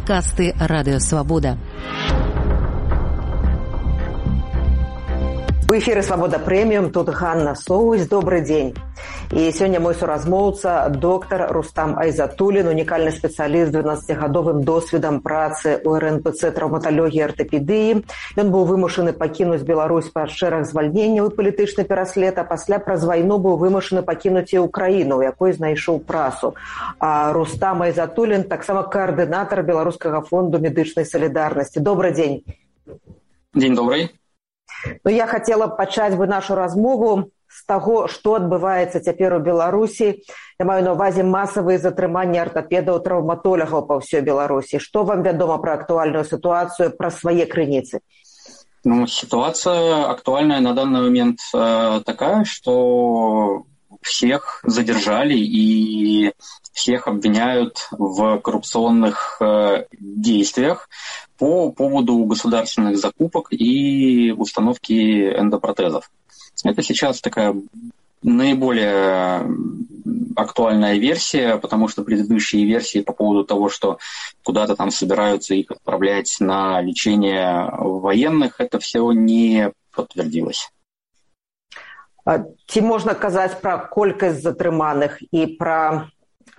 Падкасты Радиосвобода. У эфіры «Свабода Прэміум», тут Ганна Соусь. Добрый дзень. І сёння мой суразмоўца, доктар Рустам Айзатуллін, унікальны спецыяліст з 12-гадовым досведам працы ў РНПЦ траўматалогіі і артапедыі. Ён быў вымушаны пакінуць Беларусь па шэраг звальненняў і палітычны пераслед, а пасля праз вайну быў вымушаны пакінуць і Украіну, у якой знайшоў працу. А Рустам Айзатуллін таксама каардынатар Беларускага фонду медычнай салідарнасці. Добрый дзень. Дзень добрый. Ну, я хотела пачаць бы нашу размову з таго, што адбываецца цяпер у Беларусі. Я маю на ўвазе масавыя затрыманні артапедаў, траўматолагаў па ўсёй Беларусі. Што вам вядома пра актуальную сітуацыю, пра свае крыніцы? Ну, ситуация актуальная на данный момент такая, что всех задержали и всех обвиняют в коррупционных действиях по поводу государственных закупок и установки эндопротезов. Это сейчас такая наиболее актуальная версия, потому что предыдущие версии по поводу того, что куда-то там собираются их отправлять на лечение военных, это все не подтвердилось. Ці можна казаць пра колькасць затрыманых і пра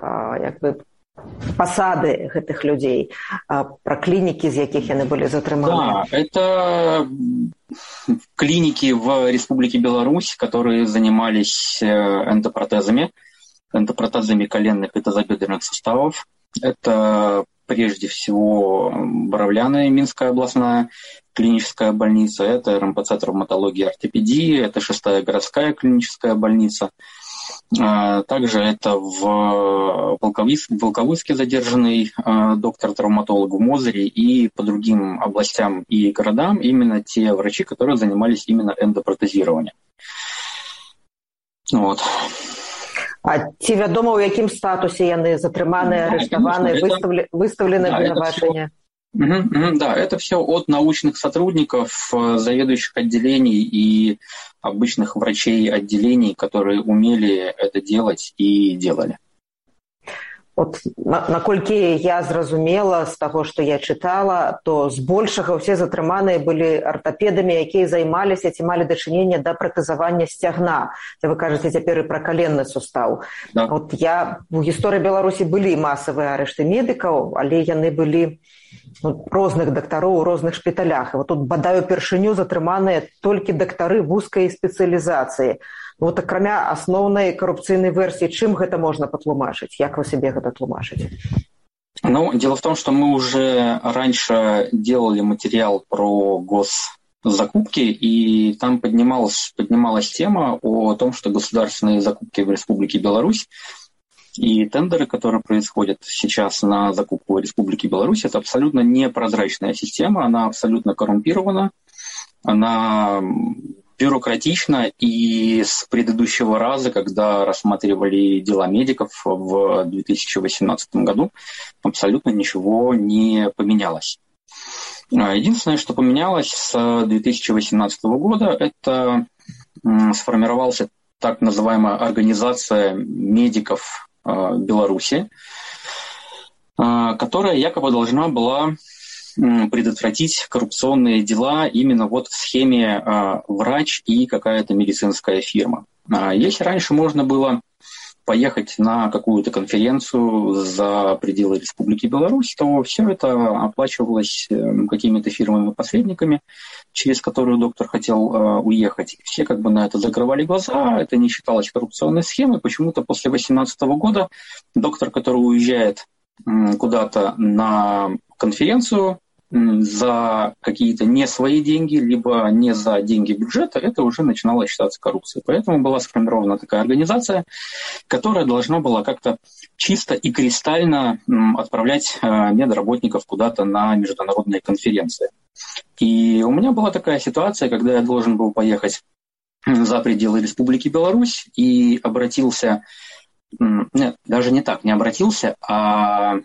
пасады гэтых людзей, пра клінікі, з якіх яны былі затрыманы? Да, это клиники в Республике Беларусь, которые занимались эндопротезами коленных и тазобедренных суставов. Это прежде всего Боровляная Минская областная клиническая больница, это РМПЦ травматологии и ортопедии, это 6-я городская клиническая больница. Также это в Волковыске задержанный доктор-травматолог в Мозыре и по другим областям и городам именно те врачи, которые занимались именно эндопротезированием. Вот. А ці вядома, у якім статусе яны затрыманыя, арыштаваныя, выставлены абвінавачанні? Да, это все от научных сотрудников, заведующих отделений и обычных врачей отделений, которые умели это делать и делали. От, наколькі я зразумела з таго, што я чытала, то збольшага ўсе затрыманыя былі артапедамі, якія займаліся ці малі дачыненне да пратэзавання сцягна. Вы кажаце цяпер і пра каленны сустаў. Да. От у гісторыі Беларусі былі масавыя арышты медыкаў, але яны былі розных дактароў у розных шпіталях. І вот тут бадай упершыню затрыманыя толькі дактары вузкай спецыялізацыі. Вот акрамя асноўнай карупцыйнай версіі, чым гэта можна патлумачыць? Як вы себе гэта тлумачыце? Ну, дело в том, что мы уже раньше делали материал про госзакупки, и там поднималась тема о том, что государственные закупки в Республике Беларусь и тендеры, которые происходят сейчас на закупку в Республике Беларусь, это абсолютно непрозрачная система, она абсолютно коррумпирована, она бюрократично, и с предыдущего раза, когда рассматривали дела медиков в 2018 году, абсолютно ничего не поменялось. Единственное, что поменялось с 2018 года, это сформировалась так называемая организация медиков Беларуси, которая якобы должна была предотвратить коррупционные дела именно вот в схеме врач и какая-то медицинская фирма. Если раньше можно было поехать на какую-то конференцию за пределы Республики Беларусь, то все это оплачивалось какими-то фирмами-посредниками, через которые доктор хотел уехать. Все как бы на это закрывали глаза, это не считалось коррупционной схемой. Почему-то после 2018 года доктор, который уезжает куда-то на конференцию за какие-то не свои деньги, либо не за деньги бюджета, это уже начинало считаться коррупцией. Поэтому была сформирована такая организация, которая должна была как-то чисто и кристально отправлять медработников куда-то на международные конференции. И у меня была такая ситуация, когда я должен был поехать за пределы Республики Беларусь и обратился, нет, даже не так, не обратился, а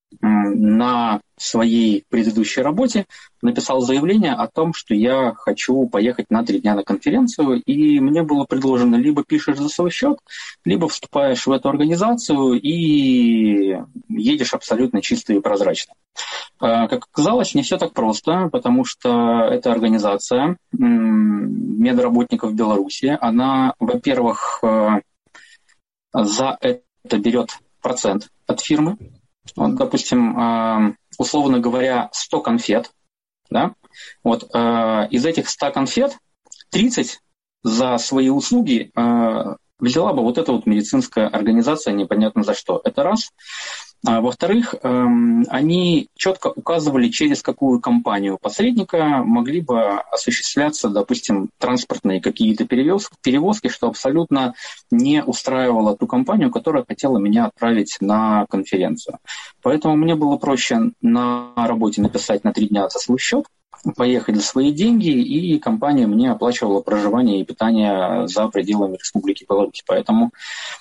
на своей предыдущей работе написал заявление о том, что я хочу поехать на 3 дня на конференцию, и мне было предложено: либо пишешь за свой счет, либо вступаешь в эту организацию и едешь абсолютно чисто и прозрачно. Как оказалось, не все так просто, потому что эта организация медработников Беларуси, она, во-первых, за это берет процент от фирмы. Вот, допустим, условно говоря, 100 конфет. Да? Вот, из этих 100 конфет 30 за свои услуги взяла бы вот эта вот медицинская организация, непонятно за что. Это раз. Во-вторых, они четко указывали, через какую компанию посредника могли бы осуществляться, допустим, транспортные какие-то перевозки, что абсолютно не устраивало ту компанию, которая хотела меня отправить на конференцию. Поэтому мне было проще на работе написать на 3 дня за свой счет, поехать за свои деньги, и компания мне оплачивала проживание и питание за пределами Республики Беларусь. Поэтому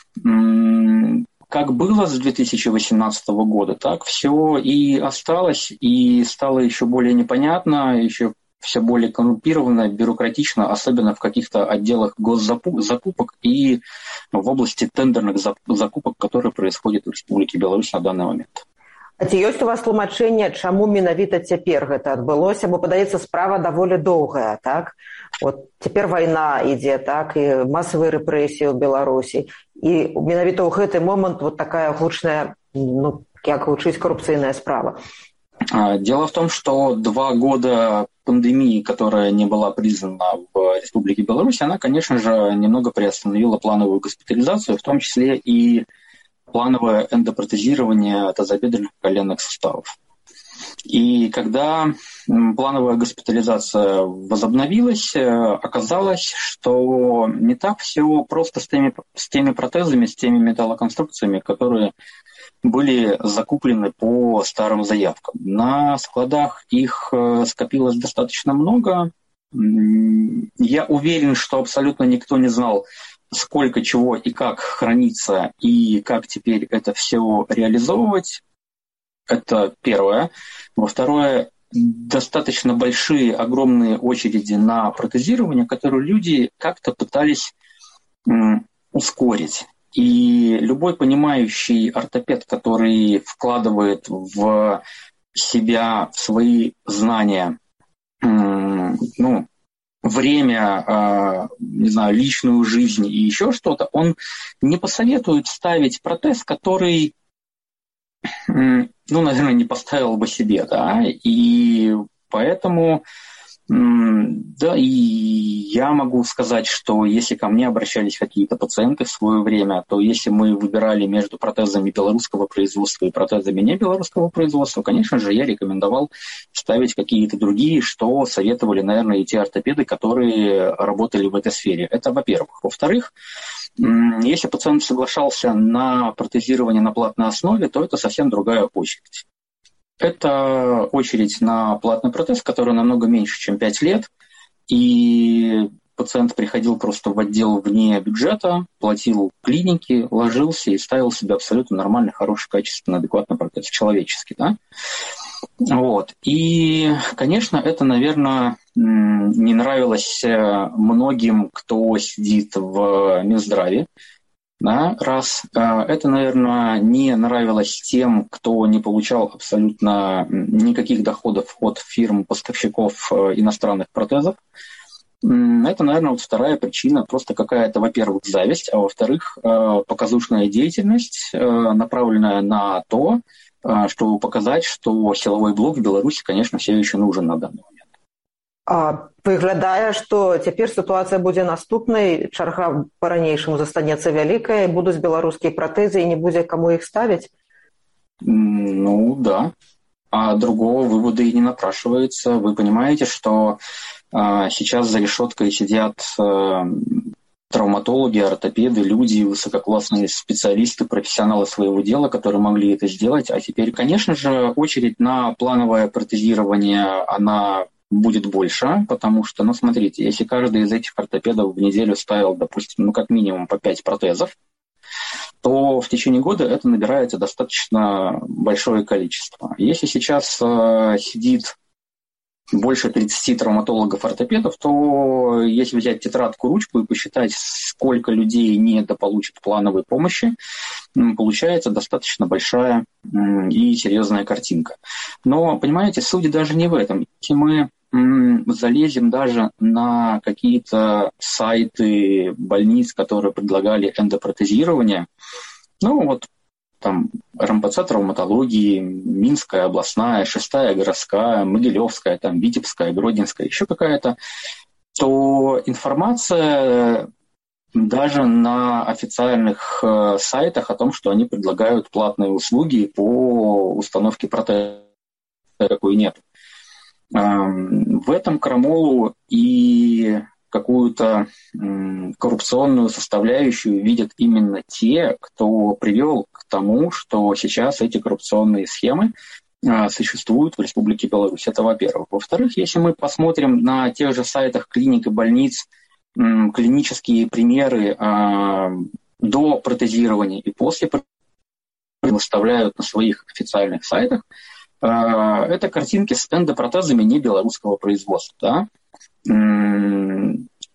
как было с 2018 года, так все и осталось, и стало еще более непонятно, еще все более коррумпировано, бюрократично, особенно в каких-то отделах госзакупок и в области тендерных закупок, которые происходят в Республике Беларусь на данный момент. А ці ёсць у вас тлумачэнне, чаму менавіта цяпер гэта адбылося? Бо, падаецца, справа даволі доўгая, так? От цяпер вайна ідзе, так, і масавыя рэпрэсіі ў Беларусі. І менавіта ў гэты момант вот такая гучная, ну, як гучыць, коррупцыйная справа. Дело в том, что 2 года пандемии, которая не была признана в Республике Беларусь, она, конечно же, немного приостановила плановую госпитализацию, в том числе и плановое эндопротезирование тазобедренных коленных суставов. И когда плановая госпитализация возобновилась, оказалось, что не так все просто с теми протезами, с теми металлоконструкциями, которые были закуплены по старым заявкам. На складах их скопилось достаточно много. Я уверен, что абсолютно никто не знал, сколько чего и как хранится, и как теперь это все реализовывать. Это первое. Во-второе, достаточно большие, огромные очереди на протезирование, которые люди как-то пытались ускорить. И любой понимающий ортопед, который вкладывает в себя, в свои знания, время, не знаю, личную жизнь и еще что-то, он не посоветует ставить протез, который, наверное, не поставил бы себе, да, и поэтому, да, и я могу сказать, что если ко мне обращались какие-то пациенты в свое время, то если мы выбирали между протезами белорусского производства и протезами не белорусского производства, конечно же, я рекомендовал ставить какие-то другие, что советовали, наверное, и те ортопеды, которые работали в этой сфере. Это во-первых. Во-вторых, если пациент соглашался на протезирование на платной основе, то это совсем другая очередь. Это очередь на платный протез, который намного меньше, чем 5 лет, и пациент приходил просто в отдел вне бюджета, платил клинике, ложился и ставил себе абсолютно нормальный, хороший, качественный, адекватный протез, человеческий, да? Вот. И, конечно, это, наверное, не нравилось многим, кто сидит в Минздраве. Да, раз. Это, наверное, не нравилось тем, кто не получал абсолютно никаких доходов от фирм-поставщиков иностранных протезов. Это, наверное, вот вторая причина, просто какая-то, во-первых, зависть, а во-вторых, показушная деятельность, направленная на то, чтобы показать, что силовой блок в Беларуси, конечно, все еще нужен на данный момент. Выглядае, што цяпер сітуацыя будзе наступнай, чарга па-ранейшаму застанецца вялікая, будуць беларускія пратэзы і не будзе каму іх ставіць? Ну, да. А другого вывода и не напрашивается. Вы понимаете, что сейчас за решеткой сидят травматологи, ортопеды, люди, высококлассные специалисты, профессионалы своего дела, которые могли это сделать. А теперь, конечно же, очередь на плановое протезирование, она будет больше, потому что, смотрите, если каждый из этих ортопедов в неделю ставил, допустим, как минимум по 5 протезов, то в течение года это набирается достаточно большое количество. Если сейчас сидит больше 30 травматологов-ортопедов, то если взять тетрадку, ручку и посчитать, сколько людей недополучат плановой помощи, получается достаточно большая и серьезная картинка. Но, понимаете, суть даже не в этом. Если мы залезем даже на какие-то сайты больниц, которые предлагали эндопротезирование, ну вот там РМПЦ травматологии, Минская областная, 6-я городская, Могилевская, там, Витебская, Гродненская, еще какая-то, то информация даже на официальных сайтах о том, что они предлагают платные услуги по установке протеза, такой нет. В этом крамолу и какую-то коррупционную составляющую видят именно те, кто привел к тому, что сейчас эти коррупционные схемы существуют в Республике Беларусь. Это во-первых. Во-вторых, если мы посмотрим на тех же сайтах клиник и больниц клинические примеры до протезирования и после выставляют на своих официальных сайтах, это картинки с эндопротезами не белорусского производства. Да?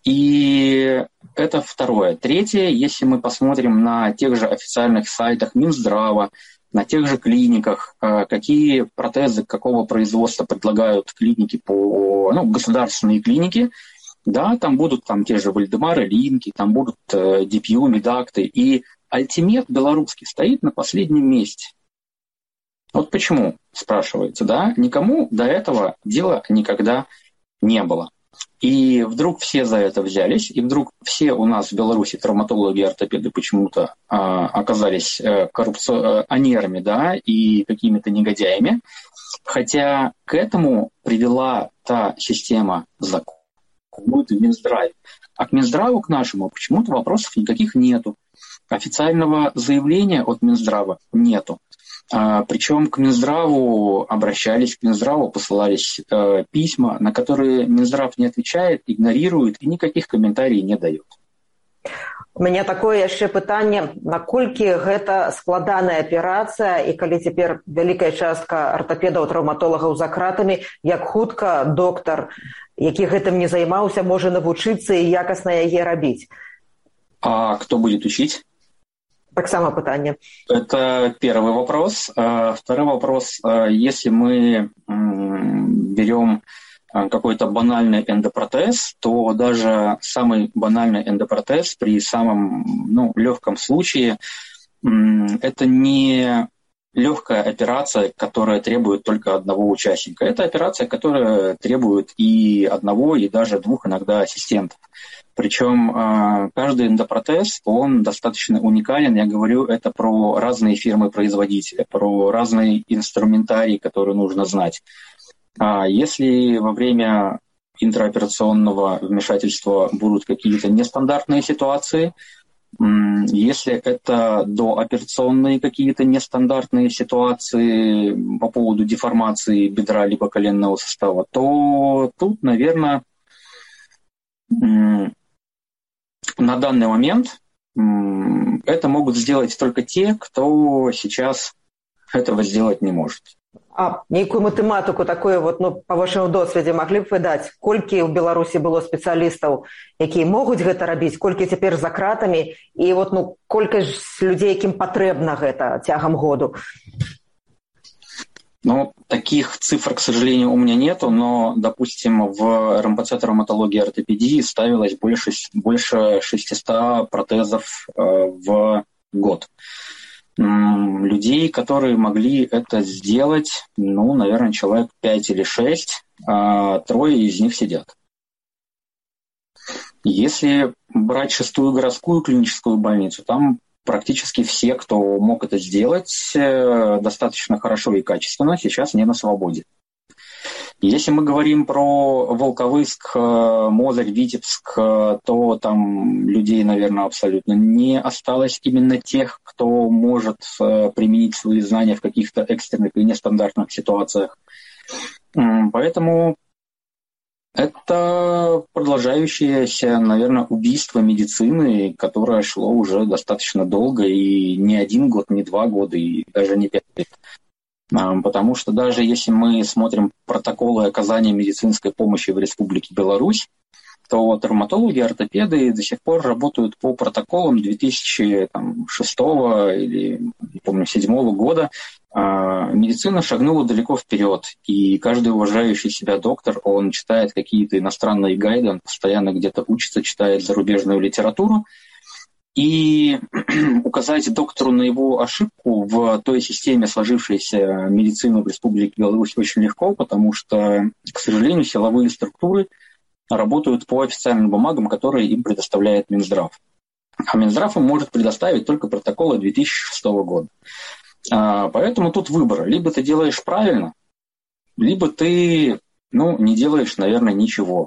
И это второе. Третье, если мы посмотрим на тех же официальных сайтах Минздрава, на тех же клиниках, какие протезы какого производства предлагают клиники государственные клиники, да, там будут те же Вальдемары, Линки, там будут DPU, Медакты, и Альтимед белорусский стоит на последнем месте. Вот почему, спрашивается, да? Никому до этого дела никогда не было. И вдруг все за это взялись, и вдруг все у нас в Беларуси травматологи и ортопеды почему-то оказались коррупционерами, да, и какими-то негодяями, хотя к этому привела та система закона, будет в Минздраве. А к Минздраву, к нашему, почему-то вопросов никаких нету. Официального заявления от Минздрава нету. Причем к Минздраву обращались, к Минздраву посылались письма, на которые Минздрав не отвечает, игнорирует и никаких комментариев не дает. У меня такое яшчэ пытанне, наколькі гэта складаная аперацыя, і калі цяпер вялікая частка артапедаў, траўматолагаў за кратамі, як хутка доктар, які гэтым не займаўся, можа навучыцца і якасна яе рабіць. А кто будет учить? Так само пытание. Это первый вопрос. Второй вопрос. Если мы берем какой-то банальный эндопротез, то даже самый банальный эндопротез при самом легком случае это не легкая операция, которая требует только одного участника. Это операция, которая требует и одного, и даже двух иногда ассистентов. Причем каждый эндопротез, он достаточно уникален. Я говорю это про разные фирмы-производители, про разный инструментарий, который нужно знать. Если во время интраоперационного вмешательства будут какие-то нестандартные ситуации, если это дооперационные какие-то нестандартные ситуации по поводу деформации бедра либо коленного сустава, то тут, наверное, на данный момент это могут сделать только те, кто сейчас этого сделать не может. А нейкую матэматыку такую па вашаму досведзе маглі б вы даць, колькі ў Беларусі было спецыялістаў, якія могуць гэта рабіць, колькі цяпер за кратамі, і колькасць людей, якім патрэбна гэта цягам году? Таких цифр, к сожалению, у меня нету, но, допустим, в РМПЦ травматологии и ортопедии ставилось больше 600 протезов в год. Людей, которые могли это сделать, наверное, человек 5 или 6, а 3 из них сидят. Если брать 6-ю городскую клиническую больницу, там практически все, кто мог это сделать достаточно хорошо и качественно, сейчас не на свободе. Если мы говорим про Волковыск, Мозырь, Витебск, то там людей, наверное, абсолютно не осталось. Именно тех, кто может применить свои знания в каких-то экстренных и нестандартных ситуациях. Поэтому Это продолжающееся, наверное, убийство медицины, которое шло уже достаточно долго, и не 1 год, не 2 года, и даже не 5 лет. Потому что даже если мы смотрим протоколы оказания медицинской помощи в Республике Беларусь, то травматологи, ортопеды до сих пор работают по протоколам 2006 или, не помню, 2007 года. Медицина шагнула далеко вперед, и каждый уважающий себя доктор, он читает какие-то иностранные гайды, он постоянно где-то учится, читает зарубежную литературу, и указать доктору на его ошибку в той системе сложившейся медицины в Республике Беларусь очень легко, потому что, к сожалению, силовые структуры работают по официальным бумагам, которые им предоставляет Минздрав. А Минздрав им может предоставить только протоколы 2006 года. Поэтому тут выбор. Либо ты делаешь правильно, либо ты не делаешь, наверное, ничего.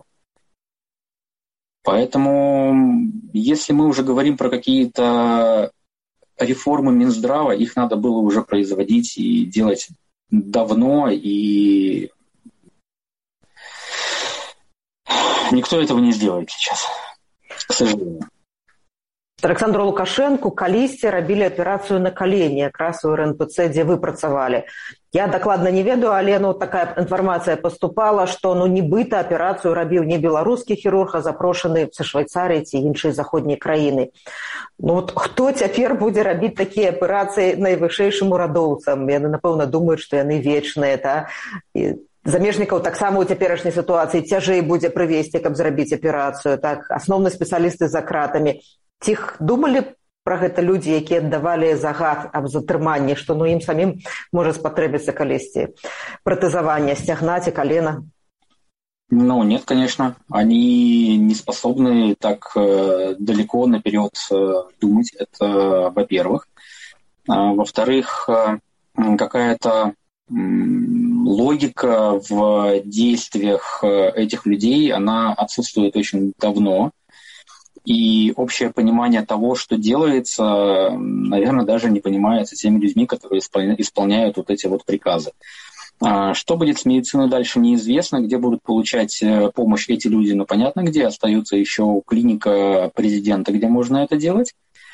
Поэтому, если мы уже говорим про какие-то реформы Минздрава, их надо было уже производить и делать давно, и никто этого не сделает сейчас, к сожалению. Александру Лукашенку калісьці рабілі аперацыю на калені, якраз у РНПЦ, дзе вы працавалі. Я дакладна не ведаю, але такая інфармацыя паступала, што нібыта аперацыю рабіў не беларускі хірург, а запрошаны са Швайцарыі ці іншыя заходнія краіны. Хто цяпер будзе рабіць такія аперацыі найвышэйшым урадоўцам? Яны, напэўна, думаюць, што яны вечныя, замежнікаў таксама ў цяперашняй сітуацыі цяжэй будзе прывесці, каб зрабіць аперацыю. Асноўныя спецыялісты за кратамі. Ці думалі пра гэта людзі, якія аддавалі загад аб затрыманні, што ім самім можа спатрэбіцца калісьці пратэзаванне сцягна ці колена? Нет, конечно. Они не способны так далеко наперед думать. Это, во-первых. Во-вторых, какая-то логика в действиях этих людей, она отсутствует очень давно. И общее понимание того, что делается, наверное, даже не понимается теми людьми, которые исполняют вот эти вот приказы. Что будет с медициной дальше, неизвестно. Где будут получать помощь эти люди, понятно где. Остается еще клиника президента, где можно это делать.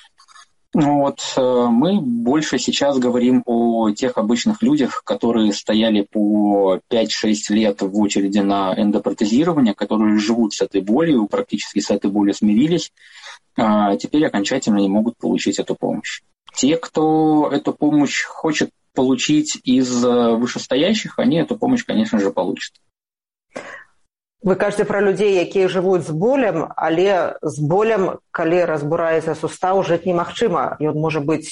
Мы больше сейчас говорим о тех обычных людях, которые стояли по 5-6 лет в очереди на эндопротезирование, которые живут с этой болью, практически с этой болью смирились, теперь окончательно не могут получить эту помощь. Те, кто эту помощь хочет получить из вышестоящих, они эту помощь, конечно же, получат. Вы кажаце пра людзей, якія жывуць з болем, але з болем, калі разбураецца сустаў, жыць немагчыма. Ён можа быць,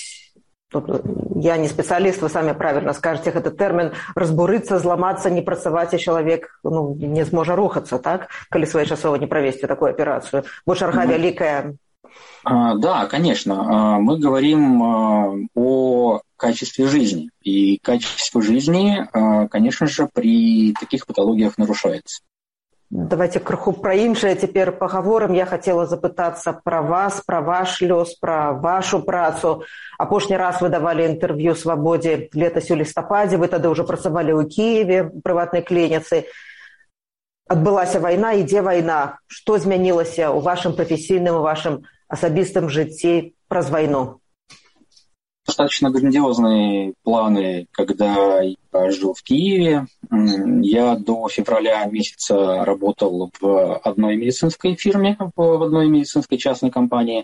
я не спецыяліст, вы самі правільна скажаце, гэта тэрмін разбурыцца, зламацца, не працаваць, і чалавек не зможа рухацца, так? Калі своечасова не правесці такую аперацыю. Бо чарга вялікая. Да, конечно. Мы говорим о качестве жизни. И качество жизни, конечно же, при таких патологиях нарушается. Давайте крыху пра іншае цяпер пагаворым. Я хацела запытацца пра вас, пра ваш лёс, пра вашу працу. Апошні раз вы давалі інтэрв'ю «Свабодзе» летась у лістападзе. Вы тады ўжо працавалі ў Кіеве, у прыватнай клініцы. Адбылася вайна, ідзе вайна. Што змянілася ў вашым прафесійным, у вашым асабістым жыцці праз вайну? Достаточно грандиозные планы, когда я жил в Киеве. Я до февраля месяца работал в одной медицинской фирме, в одной медицинской частной компании.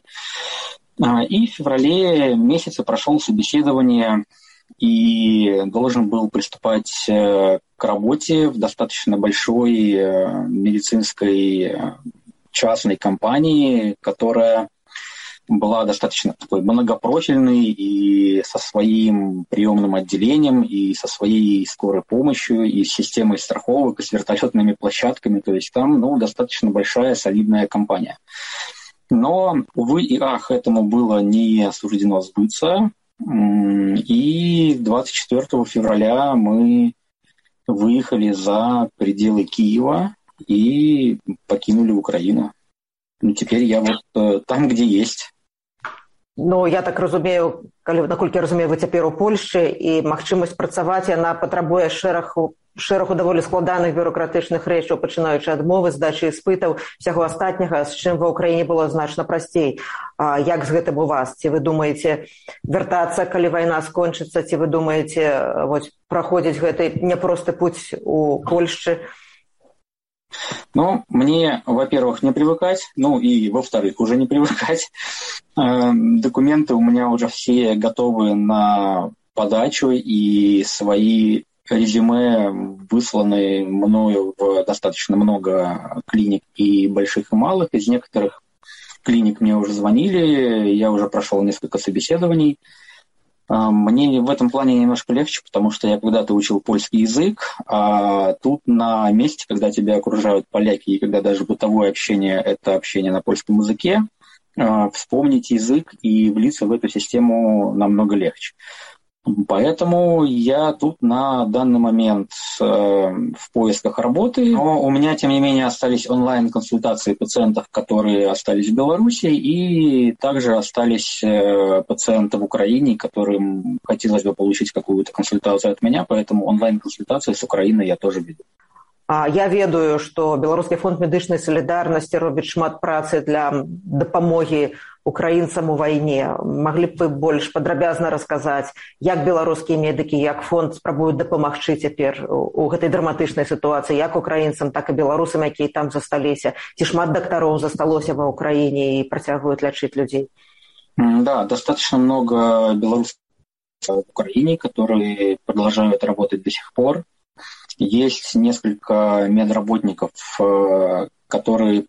И в феврале месяце прошел собеседование и должен был приступать к работе в достаточно большой медицинской частной компании, которая была достаточно такой многопрофильной и со своим приемным отделением, и со своей скорой помощью, и с системой страховок, и с вертолетными площадками. То есть там достаточно большая, солидная компания. Но, увы и ах, этому было не суждено сбыться. И 24 февраля мы выехали за пределы Киева и покинули Украину. Теперь я там, где есть. Я так разумею, наколькі я разумею, вы цяпер у Польшчы, і магчымасць працаваць яна патрабуе шэрагу даволі складаных бюрократычных рэчаў, пачынаючы ад мовы, здачы іспытаў, усяго астатняга, з чым ва ўкраіне было значна прасцей. Як з гэтым у вас? Ці вы думаеце вяртацца, калі вайна скончыцца, ці вы думаеце праходзіць гэты няпросты путь у Польшчы? Ну, мне, во-первых, не привыкать, и, во-вторых, уже не привыкать. Документы у меня уже все готовы на подачу, и свои резюме высланы мною в достаточно много клиник, и больших, и малых. Из некоторых клиник мне уже звонили, я уже прошел несколько собеседований. Мне в этом плане немножко легче, потому что я когда-то учил польский язык, а тут на месте, когда тебя окружают поляки, и когда даже бытовое общение – это общение на польском языке, вспомнить язык и влиться в эту систему намного легче. Поэтому я тут на данный момент в поисках работы. Но у меня, тем не менее, остались онлайн-консультации пациентов, которые остались в Беларуси, и также остались пациенты в Украине, которым хотелось бы получить какую-то консультацию от меня, поэтому онлайн-консультации с Украины я тоже веду. Я ведаю, што Беларускі фонд медычнай салідарнасці робіць шмат працы для дапамогі украінцам у вайне. Маглі б вы больш падрабязна расказаць, як беларускія медыкі, як фонд спрабуюць дапамагчы цяпер у гэтай драматычнай сітуацыі, як украінцам, так і беларусам, якія там засталіся? Ці шмат дактароў засталося ва ўкраіне і працягваюць лячыць людзей? Да, достаточно много белорусов в Украине, которые продолжают работать до сих пор. Есть несколько медработников, которые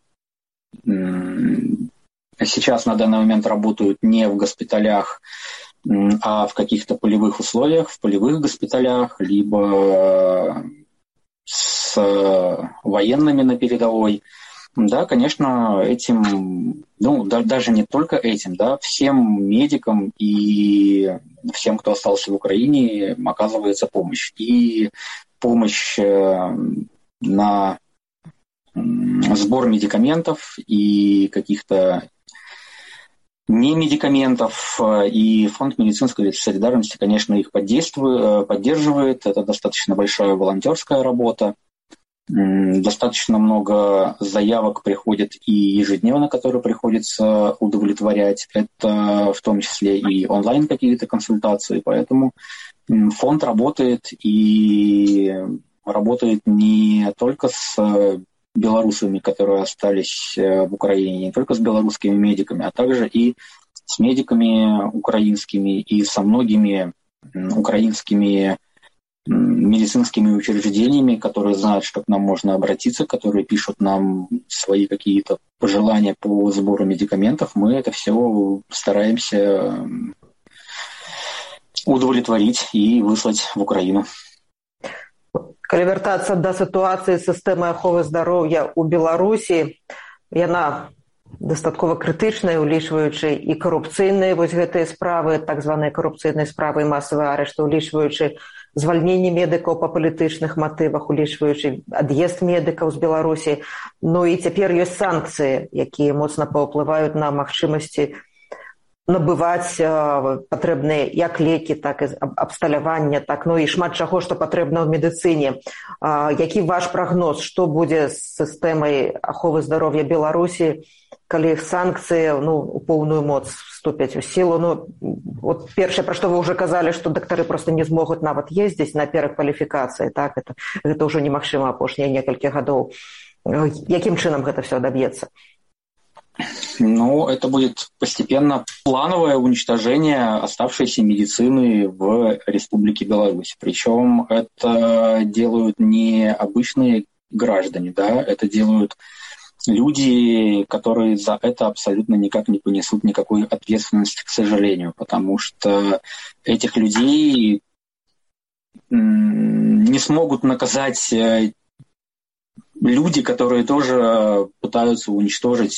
сейчас на данный момент работают не в госпиталях, а в каких-то полевых условиях, в полевых госпиталях, либо с военными на передовой. Да, конечно, этим, даже не только этим, да, всем медикам и всем, кто остался в Украине, оказывается помощь. И помощь на сбор медикаментов и каких-то не медикаментов, и фонд медицинской солидарности, конечно, их поддерживает. Это достаточно большая волонтерская работа. Достаточно много заявок приходит и ежедневно, которые приходится удовлетворять. Это в том числе и онлайн какие-то консультации. Поэтому фонд работает и работает не только с белорусами, которые остались в Украине, не только с белорусскими медиками, а также и с медиками украинскими и со многими украинскими медицинскими учреждениями, которые знают, что к нам можно обратиться, которые пишут нам свои какие-то пожелания по сбору медикаментов. Мы это все стараемся удовлетворить и выслать в Украину. Калі вяртацца да сітуацыі сістэмы аховы здароўя ў Беларусі, яна дастаткова крытычная, улічваючы і карупцыйныя гэтыя справы, так званыя карупцыйныя справы і масавыя арышты, улічваючы звальненне медыкаў па палітычных матывах, улічваючы ад'езд медыкаў з Беларусі. І цяпер ёсць санкцыі, якія моцна паўплываюць на магчымасці набываць патрэбныя як лекі, так і абсталяванне, так, і шмат чаго, што патрэбна ў медыцыне. Які ваш прагноз, што будзе з сістэмай аховы здароўя Беларусі, калі іх санкцыі у поўную моц вступяць у сілу? Першае, пра што вы ўжо казалі, што дактары проста не змогуць нават ездзіць на перакваліфікацыі, так, гэта ўжо немагчыма апошнія некалькі гадоў. Якім чынам гэта все адаб'ецца? Это будет постепенно плановое уничтожение оставшейся медицины в Республике Беларусь. Причем это делают не обычные граждане, да, это делают люди, которые за это абсолютно никак не понесут никакой ответственности, к сожалению, потому что этих людей не смогут наказать люди, которые тоже пытаются уничтожить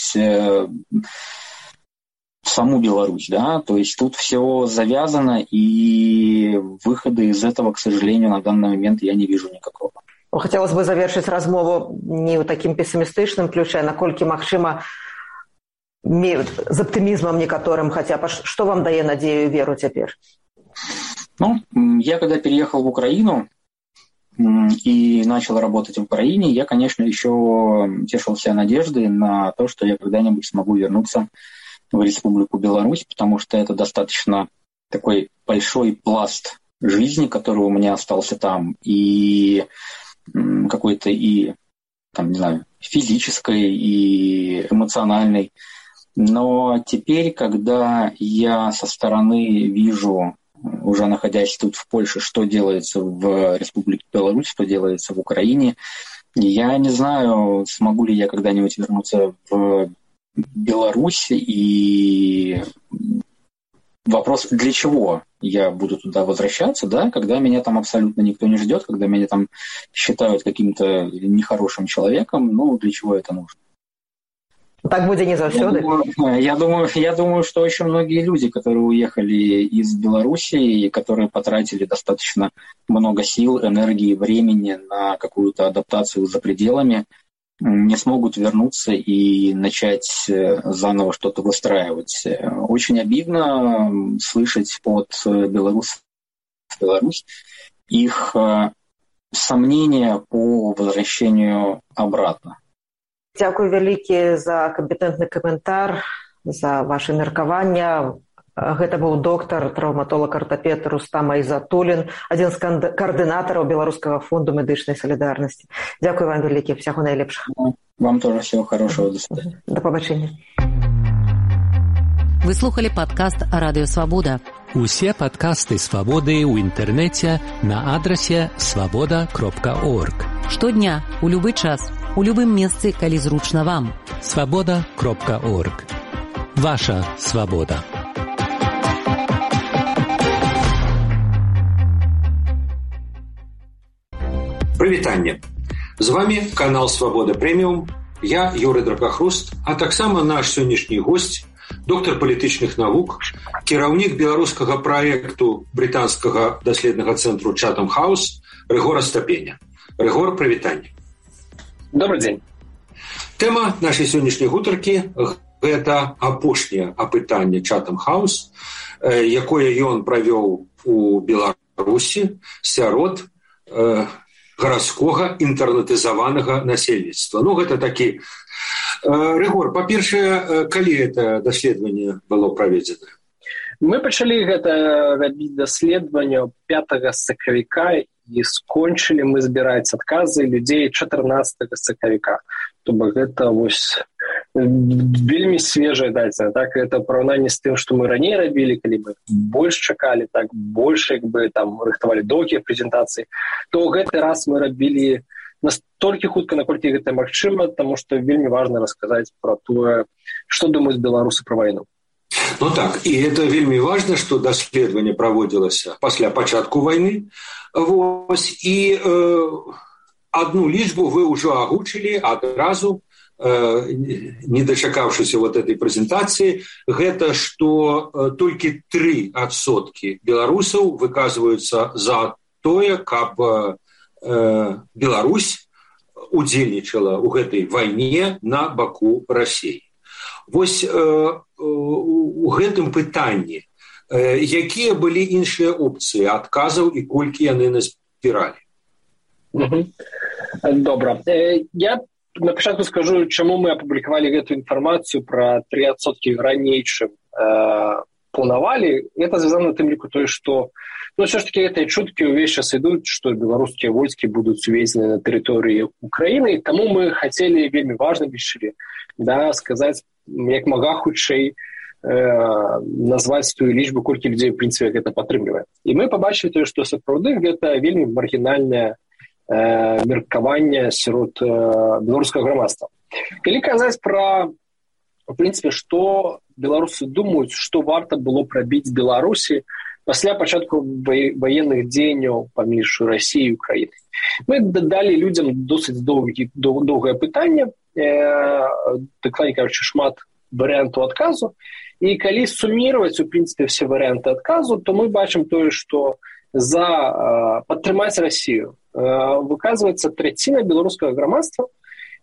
саму Беларусь, да, то есть тут все завязано, и выхода из этого, к сожалению, на данный момент я не вижу никакого. Хацелася бы завершыць размову не ў такім песімістычным ключе, наколькі магчыма з аптымізмам некаторым хаця б. Што вам дае надзею і веру цяпер? Ну, я когда переехал в Украину и начал работать в Украине, я, конечно, еще тешился надеждой на то, что я когда-нибудь смогу вернуться в Республику Беларусь, потому что это достаточно такой большой пласт жизни, который у меня остался там, и какой-то и, там, не знаю, физической и эмоциональной. Но теперь, когда я со стороны вижу, уже находясь тут в Польше, что делается в Республике Беларусь, что делается в Украине, я не знаю, смогу ли я когда-нибудь вернуться в Беларусь, и вопрос, для чего я буду туда возвращаться, да, когда меня там абсолютно никто не ждет, когда меня там считают каким-то нехорошим человеком, ну, для чего это нужно? Так будет не заўсёды. Я думаю, что очень многие люди, которые уехали из Беларуси и которые потратили достаточно много сил, энергии, времени на какую-то адаптацию за пределами, не смогут вернуться и начать заново что-то выстраивать. Очень обидно слышать от белорусов в Беларусь их сомнения по возвращению обратно. Дзякуй вялікі за кампетэнтны каментар, за ваше меркаванне. Гэта быў доктар, траўматолог-артапед Рустам Айзатуллін, адзін з каардынатараў Беларускага фонду медычнай салідарнасці. Дзякуй вам вялікі, всяго найлепшага. Вам тоже всего хорошего. До свидания. До побачення. Вы слухали падкаст «Радыё Свабода». Усе падкасты «Свабоды» ў інтэрнэце на адрасе свабода.орг. Штодня, у любы час, у любым месцы, калі зручна вам. свабода.орг. Ваша свабода. Прывітанне. З вами канал «Свабода Прэміум». Я Юрый Дракахруст, а таксама наш сённяшні госць, доктар палітычных навук, кіраўнік беларускага праекту брытанскага даследнага цэнтру Chatham House Рыгор Астапеня. Рыгор, прывітанне. Добрый дзень. Тэма нашай сённяшняй гутаркі – гэта апошняе апытанне Chatham House, якое ён правёў у Беларусі сярод гарадскога інтэрнетызаванага насельніцтва. Ну, гэта такі... Рыгор, па-першае, калі гэта даследаванне было праведзена? Мы пачалі гэта рабіць даследаванне 5 сакавіка і скончылі мы збіраць адказы людзей 14 сакавіка. То бок гэта вось вельмі свежая дата. Так, гэта параўнанне з тым, што мы раней рабілі, калі мы больш чакалі, так, больш як бы там рыхтавалі доўгія прэзентацыі, то гэты раз мы рабілі настолькі хутка, наколькі гэта магчыма, таму што вельмі важна расказаць пра тое, што думаюць беларусы пра вайну. Ну так, і это вельмі важна, што даследаванне праводзілася пасля пачатку вайны. Вось, і одну лічбу вы ўжо агучылі адразу, не дачакаўшыся вот этой прэзентацыі, гэта што толькі 3% беларусаў выказваюцца за тое, каб Беларусь удзельнічала ў гэтай вайне на баку Расіі. Вось у гэтым пытанні, якія былі іншыя опцыі адказаў і колькі яны назбіралі? Добра. Я на пачатку скажу, чаму мы апублікавалі гэтую інфармацыю пра 3% раней, чым планавалі. Это звязана тым ліку тое, што все ж таки гэтыя чуткі ўвесь час ідуць, што беларускія войскі будуць уведзены на тэрыторыі Украіны. Таму мы хацелі, вельмі важна лічылі, да, сказаць як мага хутчэй, назваць тую лічбу, колькі людзей, в прынцыпе, гэта падтрымлівае. І мы пабачылі тое, што сапраўды гэта вельмі маргінальнае меркаванне сярод беларускага грамадства. Калі казаць пра, в прынцыпе, што беларусы думаюць, што варта было прабіць Беларусі пасля пачатку ваенных дзеянняў паміж Расіяй і Украінай. Мы далі людзям досыць доўгае пытанне, дакладней кажучы, шмат варыянтаў адказу, і калі суміраваць, у прынцыпе, все варыянты адказу, то мы бачым тое, што за падтрымаць Расію выказваецца траціна беларускага грамадства,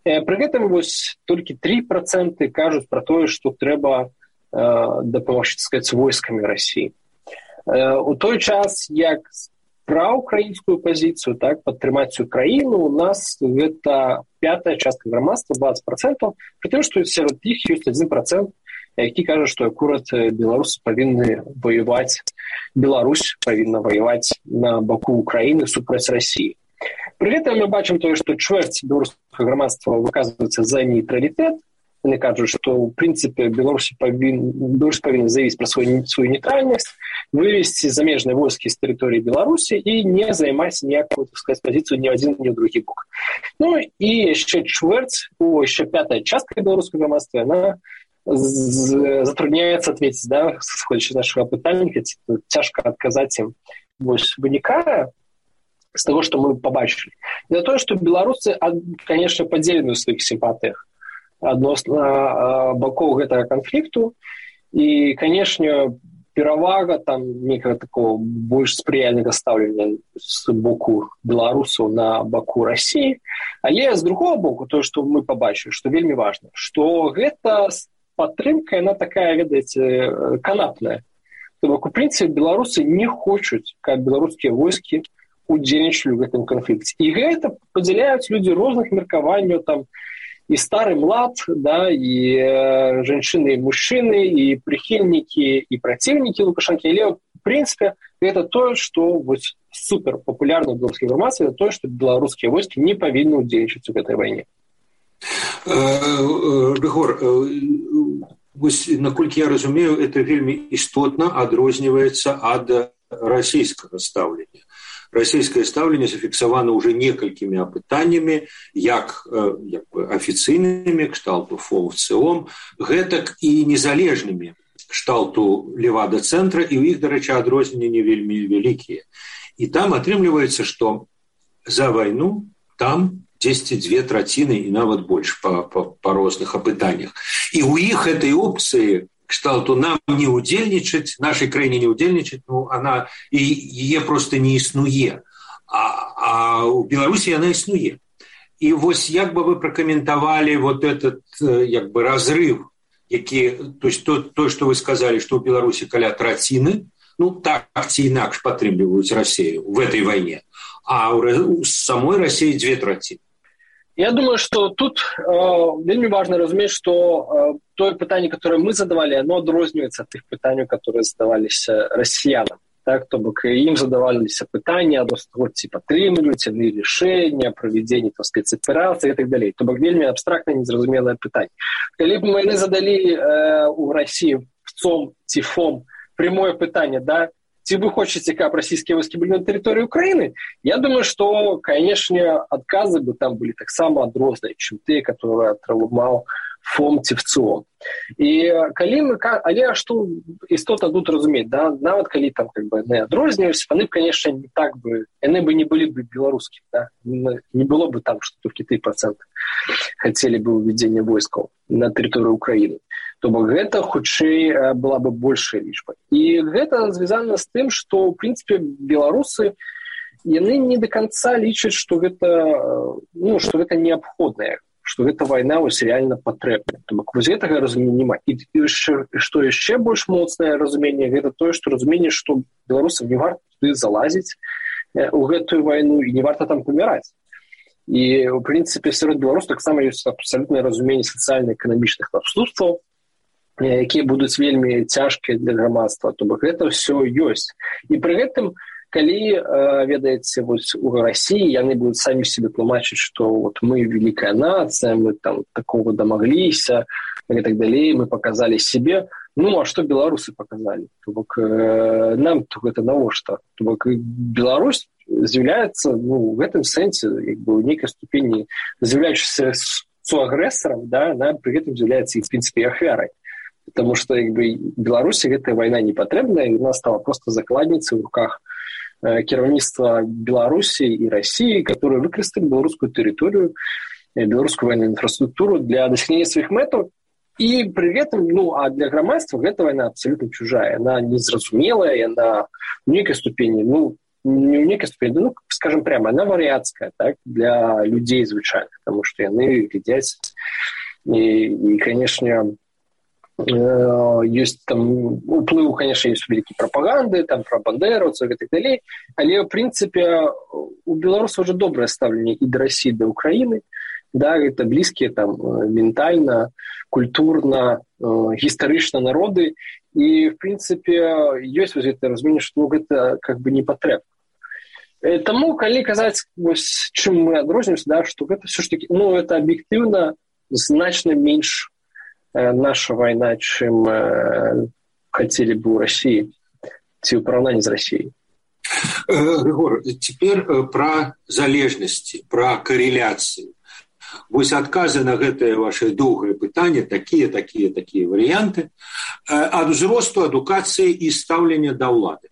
Пры гэтым вось толькі 3% кажуць пра тое, што трэба дапамагчы, так сказаць, войскамі Расіі. У той час, як пра украінскую пазіцыю, так, падтрымаць Украіну, у нас гэта 5-я частка грамадства, 20%, пры тым, што сярод іх ёсць 1%, які кажа, што акурат беларусы павінны ваяваць, Беларусь павінна ваяваць на баку Украіны супраць Расіі. Пры гэтым мы бачым тое, што чвэрць беларускага грамадства выказваецца за нейтралітэт. Яны кажуць, што ў прынцыпе Беларусь павінна заявіць пра сваю нейтральнасць, вывесці замежныя войскі з тэрыторыі Беларусі і не займаць ніякую, так сказаць, пазіцыю ні ў адзін, ні ў другі бок. Ну і яшчэ яшчэ 5-я частка беларускага грамадства, яна затрудняецца адветіць, да, сходзячы нашага пытання, цяжка адказаць ім. Вось вынікае з таго, што мы пабачылі. За тое, што беларусы, конечно, падзелены ў сваіх сімпатыях адносна бакоў гэтага канфлікту. І, конечно, перавага там некага такого больш спрыяльнага стаўлення з боку беларусаў на баку Расіі. Але з другого боку, тое, што мы пабачылі, што вельмі важна, што гэта падтрымка, яна такая, ведаеце, канапная. То бок, у прынцыпе, беларусы не хочуць, каб беларускія войскі удзельнічалі ў гэтым канфлікце. І гэта падзяляюць людзі розных меркаванняў, там, і стары млад, да, і жанчыны, і мужчыны, і прыхільнікі, і праціўнікі Лукашэнкі. Але, в прынцыпе, гэта тое, што вось супер папулярна ў беларускай грамадстве, тое, што беларускія войскі не павінны удзельнічаць у гэтай вайне. Рыгор, вось, наколькі я разумею, это вельмі істотна адрозніваецца ад расійскага стаўлення. Расійскае стаўленне зафіксавана ўжо некалькімі апытаннямі, як афіцыйнымі, кшталту ФОМ, гэтак і незалежнымі, кшталту Левада-цэнтра, і ў іх, дарэчы, адрозненні вельмі вялікія. І там атрымліваецца, што за вайну там 10-2/3 і нават больш па розных апытаннях. І ў іх этой опцыі кшталту нам не удзельнічаць, нашай краіне не удзельнічаць, ну, она, і яе просто не існуе. А ў Беларусі яна існуе. І вось як бы вы пракаментавалі вот этот як бы разрыв, які, то есть то, што вы сказалі, што ў Беларусі каля траціны, ну, так ці інакш падтрымліваюць Расію в этой вайне, а ў самой Расіі 2/3. Я думаю, что тут вельмі важно разумець, что тое пытанне, которое мы задавали, оно адрозніваецца ад тых пытанняў, которые задаваліся расіянам. Так, то бок ім задаваліся пытанні адносна таго, ці падтрымліваюць яны рашэння, правядзенне, так сказать, аперацыі і так далей. То бок вельмі абстрактна незразумелае пытанне. Калі б мы задалі у Расіі ВЦОМ ці ФОМ прямое пытанне, да, ці вы хочаце, каб расійскія войскі былі на тэрыторыі Украіны, я думаю, што, канешне, адказы бы там былі таксама адрозныя, чым тыя, которые атрымаў ФОМ ці ВЦОМ. І калі мы, але што істотна тут разумець, да, нават калі там как бы не адрозніваюць, яны б, канешне, не так бы, яны бы не былі бы беларускімі, да, не было бы там, што толькі 3% хацелі бы ўвядзення войскаў на тэрыторыю Украіны. То бок гэта, хутчэй, была бы большая лічба. І гэта звязана з тым, што, ў прынцыпе, беларусы, яны не до конца лічаць, што гэта, ну, што гэта неабходнае, што гэта вайна вось реально патрэбная. То бок вось гэтага разумення няма. І што яшчэ больш моцнае разуменне, гэта тое, што разуменне, што беларусам не варта туды залазіць у гэтую вайну і не варта там паміраць. І, ў прынцыпе, сярод беларусаў таксама ёсць абсалютнае разуменне сацыяльна-эканамічных наступстваў, якія будуць вельмі цяжкія для грамадства, то бок гэта ўсё ёсць. І пры гэтым, калі, ведаеце, вось у Расіі яны будуць самі себе тлумачыць, што вот мы великая нацыя, мы там такого дамагліся, і так далей, мы показалі себе, ну, а што беларусы показалі? То бок нам гэта навошта? То бок Беларусь з'яўляецца, ну, в гэтым сэнсе, як бы, у нейкай ступені, з'яўляючыся суагрэсарам, да, она пры гэтым з'яўляецца і, в прынцыпе, ахвярай. Потому что, как бы, Беларуси эта война не потребна, и она стала просто закладницей в руках кіраўніцтва Беларуси и России, которые выкарысталі беларускую территорию, беларускую военную инфраструктуру для достижения своих мэтаў. И при этом, ну, а для грамадства эта война абсолютно чужая. Она незразумелая, она в некой ступени, ну, не ў нейкай ступені, ну, скажем прямо, она вар'яцкая, так, для людзей звычайных, потому что яны глядзяць і конечно, ёсць там уплыў, конечно, ёсць вялікі прапаганды, там пра бандераўцаў і так далей, але, в прынцыпе, у беларусаў уже добрае стаўленне і да Расіі, да Украіны, да, гэта блізкія там ментальна, культурна, гістарычна народы, і, в прынцыпе, ёсць вось гэта разуменне, што гэта как бы не патрэбна. Таму, калі казаць, вось, чым мы адрознімся, да, што гэта все ж таки, ну, это аб'ектыўна значна менш наша вайна, чым хацелі бы ў Расіі, ці ў параўнанні з Расіяй. Григор, теперь про залежности, про корреляцию. Вось адказы на гэтае ваше доўгае пытанне, такія варыянты, ад узросту адукацыі і стаўлення да ўлады.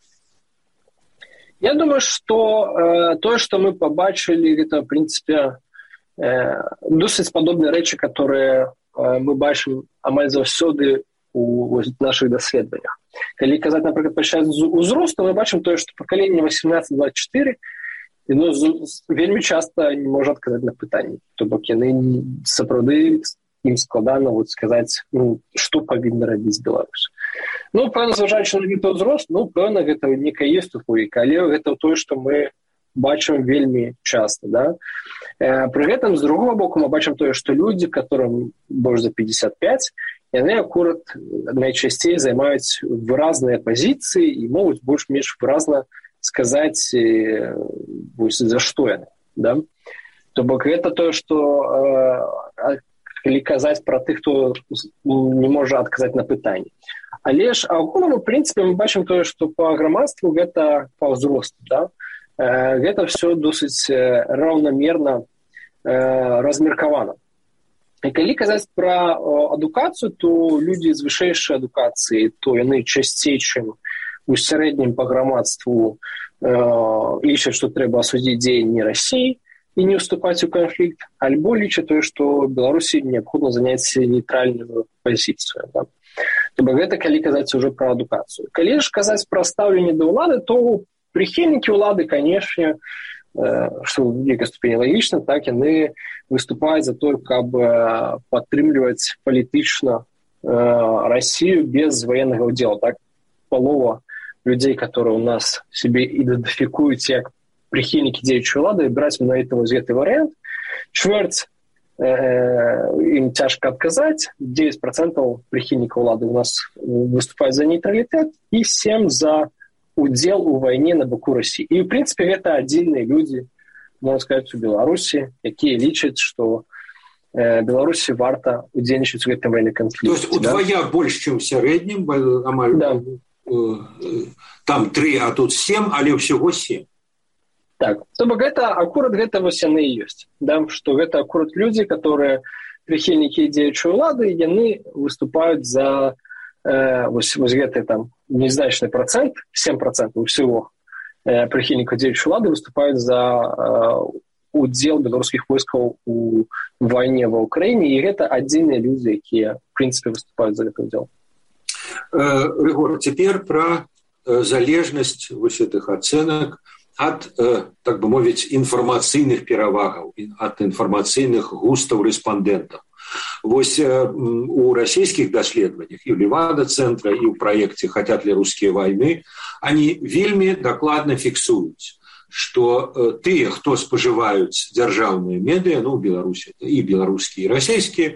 Я думаю, что то, что мы побачили, это, в принципе, досыць падобныя рэчы, которые мы бачым амаль заўсёды у наших даследаваннях. Калі казаць, напрыклад, пачаць з узросту, мы бачым тое, што пакаленне 18-24 яно вельмі часта не можа адказаць на пытанні. То бок яны сапраўды ім складана вот сказаць, ну, што павінна рабіць Беларусь. Ну, пэўна, зважаючы на гэта ўзрост, ну, пэўна, гэта некая ёсць уплыўка, але гэта тое, што мы бачым вельмі часта, да. Пры гэтым, з другого боку, мы бачым тое, што людзі, которым больш за 55, яны акурат найчасцей займаюць выразныя пазіцыі і могуць больш-менш выразна сказаць, за што яны, да. То бок гэта тое, што калі казаць пра тых, хто не можа адказаць на пытанне. Але ж агулам, у прынцыпе, мы бачым тое, што па грамадству гэта па ўзросту, да. Гэта все досыць раўнамерна размеркавана. І калі казаць пра адукацыю, то людзі з вышэйшай адукацыі, то яны часцей, чым у сярэднім па грамадству, лічаць, што трэба асудзіць дзеянні Расіі і не ўступаць у канфлікт, альбо лічаць тое, што Беларусі неабходна заняць нейтральную пазіцыю. Да? То бок гэта калі казаць ужо пра адукацыю. Калі ж казаць пра стаўленне да ўлады, то прихильники улады, конечно, что в некой ступени логично, так яны выступают за то, каб падтрымліваць палітычна Россию без военного удела. Так, полова людей, которые у нас себе идентификуют как прихильники дзеючай улады, браць менавіта вось гэты варыянт. Чвэрць им тяжко отказать, 9% прихильников улады у нас выступают за нейтралитет и 7% за удел у войне на боку России. И, в принципе, это отдельные люди, можно сказать, у Беларуси, которые лічаць, что Беларуси варта удзельнічаць в этом военном конфликте. То есть удвоя больше, чем в среднем, да. Там 3, а тут 7, але всего 7. Так, то бок гэта акурат гэта вось яны і ёсць, да, што гэта акурат людзі, которые прихильники дзеючай улады, яны выступаюць за вось гэты там незначны процент, 7% всего прихильников дзеючай улады выступаюць за удзел беларускіх войскаў у вайне ва Ўкраіне, і гэта адзіныя людзі, якія, в прынцыпе, выступаюць за гэты удзел. Рыгор, цяпер пра залежнасць вось гэтых ацэнак ад, так бы мовіць, інфармацыйных перавагаў, ад інфармацыйных густаў рэспандэнтаў. Вось у расійскіх даследаваннях і ў Левада-цэнтра, і ў праекце «Хотят ли русские войны» они вельмі дакладна фіксуюць, што тыя, хто спажываюць дзяржаўныя медыа, ну, у Беларусі і беларускія, і расійскія,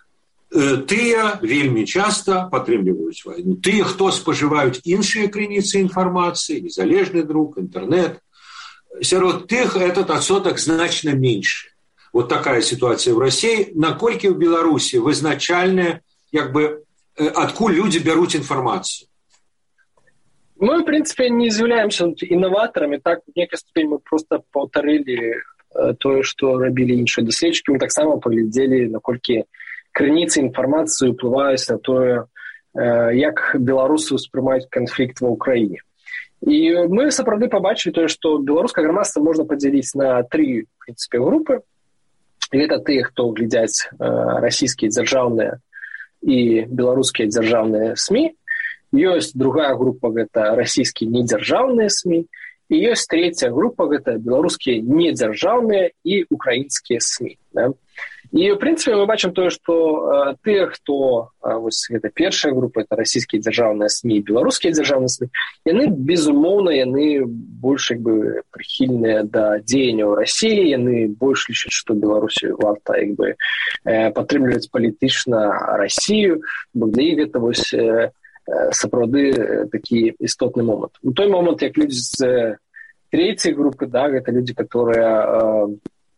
тыя вельмі часта падтрымліваюць вайну. Тыя, хто спажываюць іншыя крыніцы інфармацыі, незалежны друк, інтэрнэт, сярод тых этот адсотак значна меншы. Вот такая ситуация в России. Наколькі в Беларуси вызначальная, как бы, откуль люди берут информацию? Мы, в принципе, не являемся инноваторами. Так, в некой степени мы просто повторили то, что робили іншыя даследчики. Мы так само поглядели, наколькі крыніцы информации уплываюць на то, як беларусы успрымаюць конфликт во Украине. И мы, сапраўды, побачили то, что беларускае грамадства можно поделить на 3, в принципе, группы. Гэта тыя, хто глядзяць расійскія дзяржаўныя і беларускія дзяржаўныя СМИ. Ёсць другая група, гэта расійскія недзяржаўныя СМИ. і ёсць третья група, гэта беларускія недзяржаўныя і украінскія СМІ. Да? І, в прынцыпе, мы бачым тое, што тыя, хто, вось гэта першая група, это расійскія дзяржаўныя СМІ, беларускія дзяржаўныя СМІ, яны, безумоўна, яны больш прыхільныя да дзеянняў Расіі, яны больш лічаць, што Беларусі варта падтрымліваць палітычна Расію, бо для іх гэта вось сапраўды такі істотны момант. У той момант, як людзі з трэцяй групы, да, гэта людзі, которые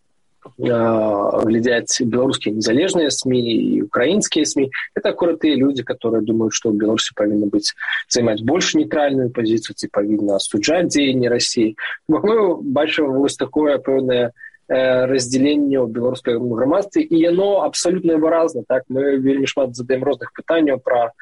глядяць беларускія незалежныя СМІ і украінскія СМІ, это акурат тыя людзі, которые думаюць, што ў Беларусі павінна займаць больш нейтральную пазіцыю, ці павінна асуджаць дзеянні Расіі. Мы бачым вось такое пэўнае раздзяленне ў беларускім грамадстве, і яно абсалютна выразна. Так? Мы вельмі шмат задаем розных пытанняў пра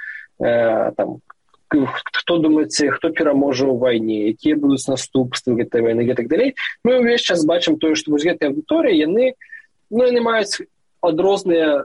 хто думаеце, хто пераможа ў вайне, якія будуць наступствы гэтай вайны і так далей. Мы ўвесь час бачым тое, што вось гэтыя аўдыторыі, яны маюць адрозныя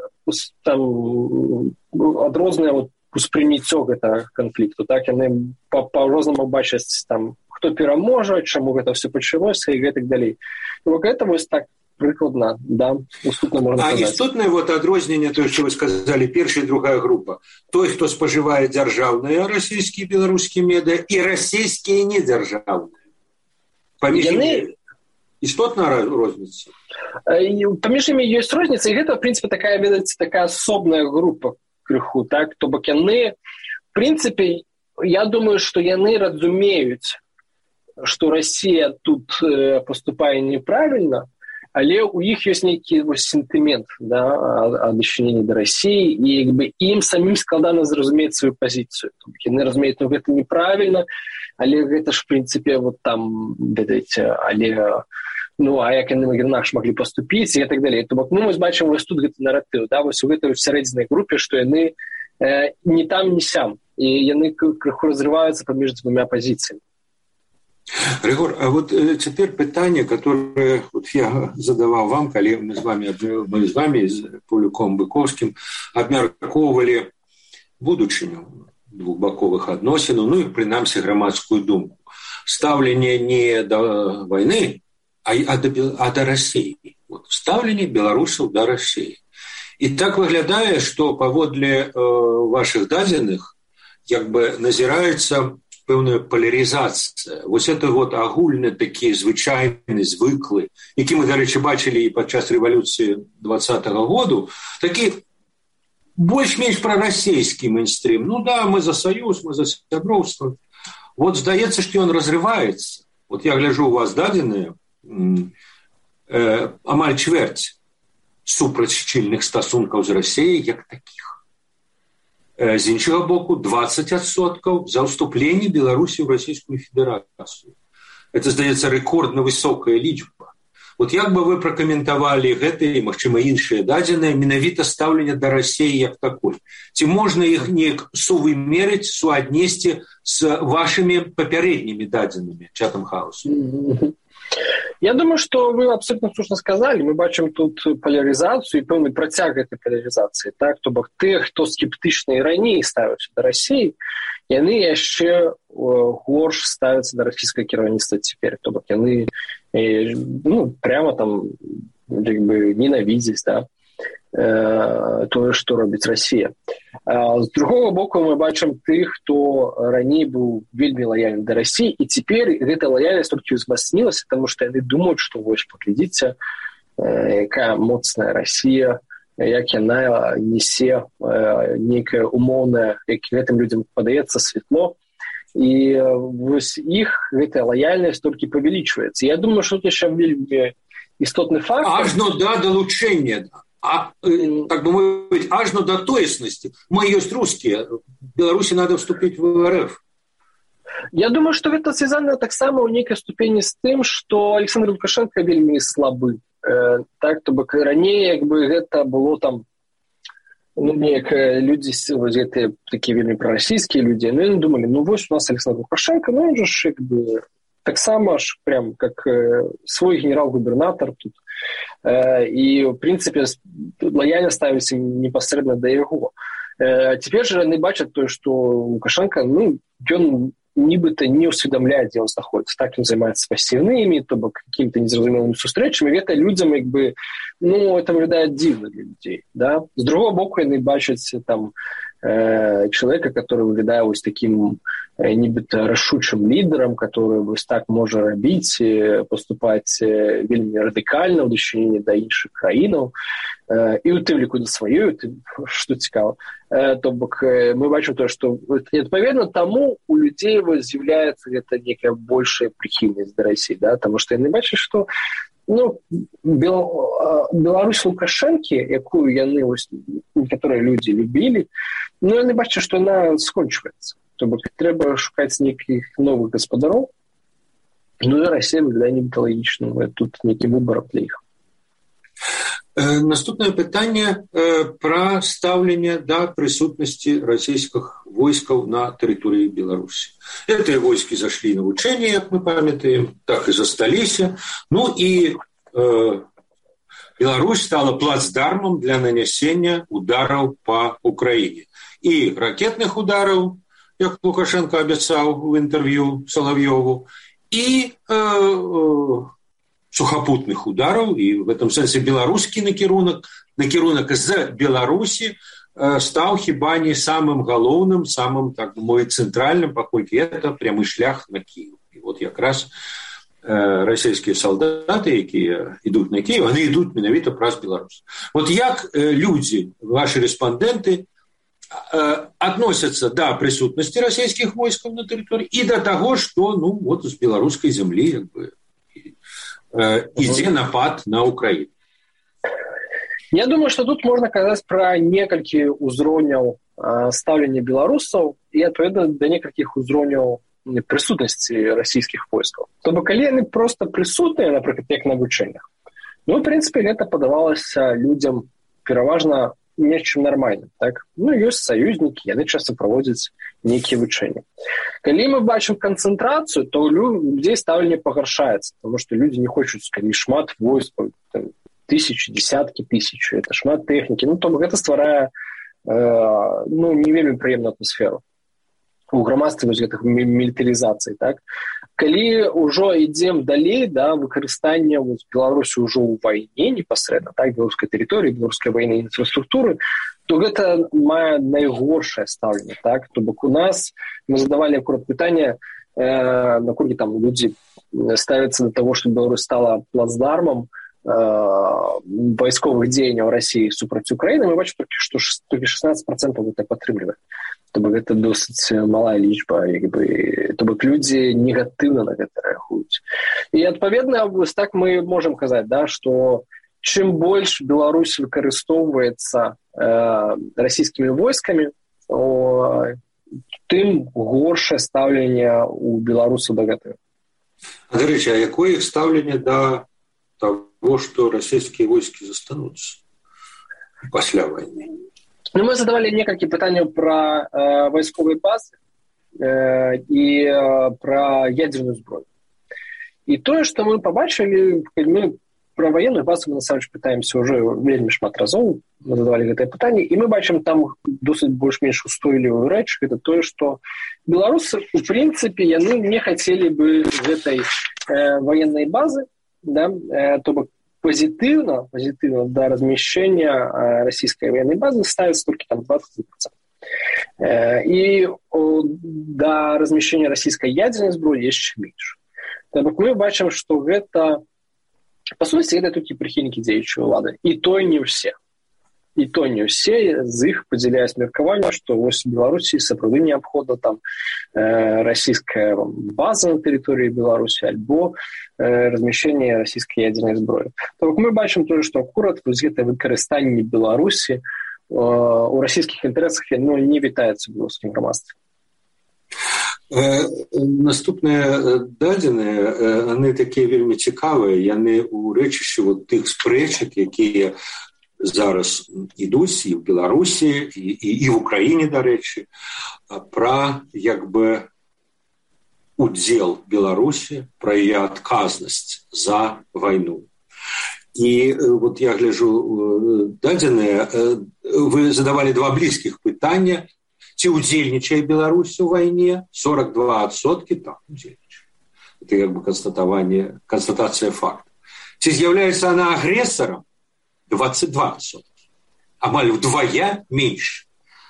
успрыняццё гэтага канфлікту. Так? Яны па-рознаму бачаць, хто пераможа, чаму гэта ўсё пачалося і гэтак далей. Гэта вось так прыкладна, да, уступна можна сказаць. А істотнае адрозненне, тое, што вы сказалі, першая і другая група. Той, хто спажывае дзяржаўныя расійскія і беларускія медыа, і расійскія недзяржаўныя. Паміж імі істотная розніца? Паміж імі ёсць розніца, і гэта, в прынцыпе, такая асобная група крыху, так? То бок яны, в прынцыпе, я думаю, што яны разумеюць, што Расія тут паступае неправільна, але ў іх ёсць нейкі сентымент, да, ад дачынення да Расіі, і ім самім складана зразумець сваю пазіцыю. Яны разумеюць, гэта неправільна, але гэта ж, в прынцыпе, ведаеце, але а як яны інакш маглі паступіць і так далей. То бок мы бачым вось тут гэты наратыў, да, вось у гэтай сярэдзіннай групе, што яны не там, не сям, і яны крыху разрываюцца паміж двумя пазіцыямі. Рыгор, а цяпер пытанне, которое я задаваў вам, калі мы з вами з Паўлюком Быковскім абмяркоўвалі будучыню двухбаковых адносінаў, і прынамсі грамадскую думку. Стаўленне не да вайны, а да Расіі. Стаўленне беларусаў да Расіі. І так выглядае, што паводле вашых дадзеных назіраецца пэўная палярызацыя. Вось это агульны такі звычайны, звыклы, які мы, дарэчы, бачылі і падчас рэвалюцыі 20-го году, такі больш-менш прарасійскі мейнстрим. Мы за саюз, мы за сяброўства. Здаецца, што ён разрываецца. Я гляджу, у вас дадзеныя амаль чвэрць супраць шчыльных стасункаў з Расіяй як такіх. З іншага боку, 20% за ўступленне Беларусі ў Расійскую Федэрацыю. Это, здаецца, рэкордна высокая лічба. Як бы вы пракаментавалі гэтыя, магчыма, іншыя дадзеныя, менавіта стаўленне да Расіі як такой? Ці можна іх неяк сувымерыць, суаднесці з вашымі папярэднімі дадзенымі Chatham House? Я думаю, што вы абсолютно слушна сказалі. Мы бачым тут палярызацыю і пэўны працяг гэтай палярызацыі. Так? То бок тыя, хто скептычна і раней ставяцца да Расіі, яны яшчэ горш ставяцца да расійскага кіраўніцтва цяпер. То бок яны прямо ненавідзяць, да, тое, што робіць Расія. З другого боку, мы бачым тых, хто раней быў вельмі лаяльны да Расіі, і цяпер гэта лаяльнасць толькі ўзмацнілася, таму што яны думаюць, што паглядзіце, якая моцная Расія, як яна несе нейкае умоўнае, як гэтым людзям падаецца, святло. І вось іх гэтая лаяльнасць толькі павялічваецца. Я думаю, што тут яшчэ вельмі істотны факт. Ажно да далучэння, так бы мовіць, ажно да тоеснасці. Мы ёсць рускія. Беларусі надо вступіць в РФ. Я думаю, што гэта звязана таксама ў нейкай ступені з тым, што Александр Лукашенко вельмі слабы. Так, то бок раней гэта было там неяк людзі, гэтыя такія вельмі прарасійскія людзі, яны думалі, вось у нас Александр Лукашенко, ён жа таксама ж прям как свой генерал-губернатор тут. І, в прынцыпе, лаяльна ставіцца непасрэдна да яго. Цяпер жа яны бачаць тое, што Лукашенко, ён нібыта не ўсведамляе, дзе ён знаходзіцца. Так ён займаецца пасіўнымі, то бок какімі-то незразумелымі сустрэчамі. Гэта людзям, як бы, это выглядае дзіўна для людзей. Да? З другого боку, яны бачаць там человека, который выглядае вось таким нібыта рашучым лідарам, который вось так можа рабіць, поступаць вельмі радыкальна ў дачыненні да іншых краінаў, і ў тым ліку да сваёй, што цікава. То бок мы бачым тое, што адпаведна таму у людзей з'яўляецца гэта некая большая прыхільнасць да Расіі, да? Таму што яны бачаць, што Беларусь Лукашэнкі, якую яны некаторыя людзі любілі, яны бачаць, што яна скончваецца. То бок трэба шукаць нейкіх новых гаспадароў, і Расія выглядае нібыта лагічна. Тут нейкі выбар для іх. Наступное пытанне пра стаўленне да прысутнасці расійскіх войскаў на тэрыторыі Беларусі. Гэтыя войскі зашлі на вучэнне, як мы памятаем, так і засталіся. І Беларусь стала плацдармам для нанясення удараў па Украіне. І ракетных удараў, як Лукашенко абяцаў у інтэрв'ю Салав'ёву, і сухапутных удараў, і в этом сэнсе беларускі накірунак з Беларусі стаў хіба не самым галоўным, самым, так бы мовіць, цэнтральным, паколькі это прямы шлях на Кіев. І якраз расійскія салдаты, якія ідуць на Кіев, яны ідуць менавіта праз Беларусь. Як людзі, ваши рэспандэнты, адносяцца да прысутнасці расійскіх войскаў на тэрыторыі і да таго, што з беларускай зямлі як бы ідзе напад на Украіну? Я думаю, што тут можна казаць пра некалькі ўзроўняў стаўлення беларусаў і адпаведна да некалькіх ўзроўняў прысутнасці расійскіх войскаў. То бок, калі яны проста прысутныя, напрыклад, як на вучэннях, в прынцыпе, гэта падавалася людзям пераважна нечым нармальным. Так? Ёсць саюзнікі, яны часта праводзяць нейкія вучэнні. Калі мы бачым канцэнтрацыю, то у людзей стаўленне пагаршаецца, тому што людзі не хочуць, калі шмат войскаў, тысячи, десяткі тысяч, это шмат тэхнікі. То бок гэта стварае не вельмі прыемную атмасферу у грамадстве гэтых мілітарызацыі. Так? Калі ўжо ідзем далей, выкарыстанне Беларусі ўжо ў вайне непасрэдна, так, беларускай тэрыторыі, беларускай вайны інфраструктуры, то гэта мае найгоршае стаўленне. Так? То бок у нас, мы задавалі акурат пытанне, наколькі там людзі ставяцца да таго, што Беларусь стала плацдармам вайсковых дзеянняў Расіі супраць Украіны, мы бачым толькі 16% гэта падтрымлівае. То бок гэта досыць малая лічба, то бок людзі негатыўна на гэта рэагуюць. І адпаведна, так мы можам казаць, што чым больш Беларусь выкарыстоўваецца расійскімі войскамі, тым горшае стаўленне у беларусаў да гэтага. Дарэчы, а якое іх стаўленне да того, што расійскія войскі застануцца пасля вайны? Мы задавалі некалькі пытанняў пра вайсковыя базы і пра ядзерную зброю. І тое, што мы пабачылі, мы пра ваенную базу мы насамрэч пытаемся ўжо вельмі шмат разоў, мы задавалі гэтае пытанне, і мы бачым там досыць больш-менш устойлівую рэч, гэта тое, што беларусы, у прынцыпе, яны не хацелі бы гэтай ваеннай базы, то бок позитивно до размещения российской военной базы ставится только там 20%. И до размещения российской ядерной зброі яшчэ меньше. Так мы бачым, што гэта па сути гэта толькі прыхільнікі дзеючай улады. І то не ўсе. З іх падзяляюць меркаванне, што вось Беларусі сапраўды неабходна там расійская база на тэрыторыі Беларусі альбо размяшчэнне расійскай ядзернай зброі. То мы бачым тое, што акурат вось гэта выкарыстанне Беларусі у расійскіх інтарэсах не вітаецца ў беларускім грамадстве. Наступныя дадзеныя, яны такія вельмі цікавыя, яны ў рэчышчы тых спрэчак, якія зараз ідуць і ў Беларусі, і ў Украіне, дарэчы, пра як бы удзел Беларусі, пра яе адказнасць за вайну. І я гляджу дадзеныя, вы задавалі два блізкіх пытання, Ці ўдзельнічае Беларусь у вайне? 42% так удзельнічае. Это как бы констатация факта. Ці з'яўляецца она агрэсарам? 22%. Амаль вдвая меньше.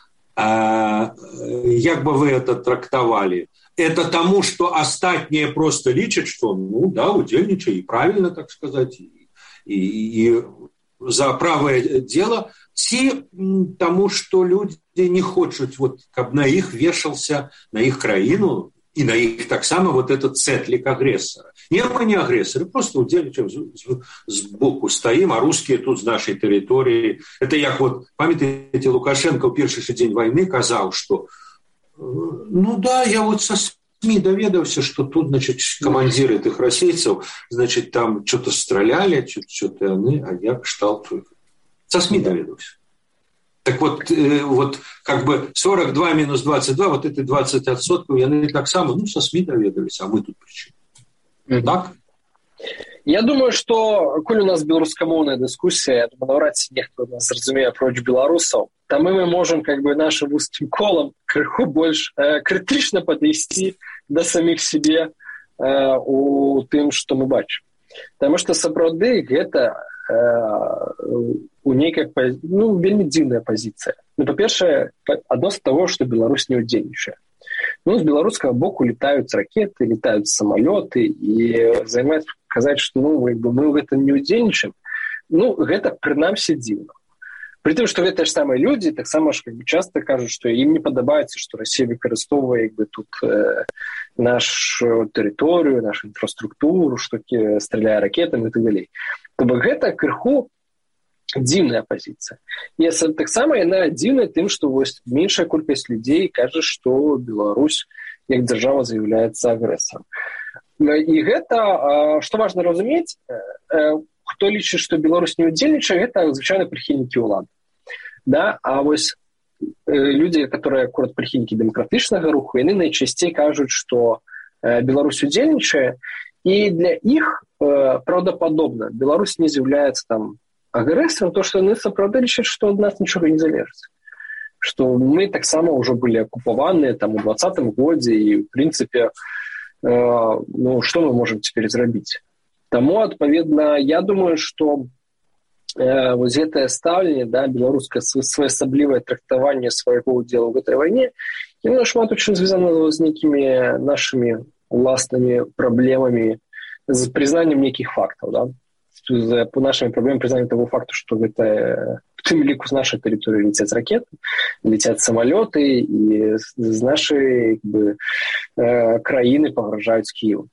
Як бы вы это трактовали? Это тому, что остальные просто лічат, что, ну да, удзельнічае, и правильно, так сказать, и за правое дело, ці тому, что люди не хочуць, вот, каб на іх вешался, на іх краіну, и на іх таксама вот этот цэтлік агрэсара. Не, мы не агрэсары, просто удзельнічаем сбоку стоим, а русские тут с нашей территории. Это як вот, памятаете, Лукашенко в першы дзень войны казаў, что ну да, я вот со СМИ доведался, что тут, значит, командиры этих российцев, значит, там что-то стреляли, что-то они, а я кшталт со СМИ доведался. Так вот, вот как бы 42 минус 22, вот эти 20%, яны так само, ну, со СМИ доведались, а мы тут при чем? Так? Я думаю, что, коль у нас беларускамоўная дискуссия, я думаю, навряд ці нехто нас разумее апроч беларусаў, то мы можем как бы нашим узким колом крыху больше критично подойти до самих себе у тым, что мы бачим. Потому что сапраўды гэта у нейкай, ну, вельмі дзіўная пазіцыя. Ну, па-першае, адносно того, что Беларусь не удзельнічае. Ну, с белорусского боку летают ракеты, летают самолеты, и займает сказать, что ну, мы в этом не удзельнічаем, ну, гэта прынамсі дзіўна. При тым, што гэтыя ж самыя людзі таксама ж как бы, часто кажуць, што ім не падабаецца, што Расія выкарыстоўвае як бы, тут нашу тэрыторыю, нашу інфраструктуру, што стреляе ракетамі і так далей. То бок гэта крыху дзіўная пазіцыя. І таксама яна дзіўная тым, што вось меншая колькасць людзей кажа, што Беларусь як дзяржава з'яўляецца агрэсарам. І гэта, што важна разумець, хто лічыць, што Беларусь не удзельнічае, гэта звычайна прыхільнікі ўлады. Да? А вось людзі, которые акурат прыхільнікі дэмакратычнага руху, яны найчасцей кажуць, што Беларусь удзельнічае, і для іх праўдападобна Беларусь не з'яўляецца там агрэсарам, то што яны сапраўды лічаць, што ад нас нічога не залежыць. Што мы таксама ўжо былі акупаваныя там у 2020 годзе, і в прынцыпе ну, што мы можам цяпер зрабіць? Таму, адпаведна, я думаю, што вось гэтае стаўленне, да, беларускае своеасаблівае трактаванне свайго ўдзелу в гэтай вайне, яно шмат у чым звязана з нейкімі нашымі уласнымі праблемамі, з прызнаннем нейкіх фактаў, да? По нашим проблемам признание того факта, что это в тем лику с нашей территории летят ракеты, летят самолеты, и с нашей как бы, краины погрожают Киеву.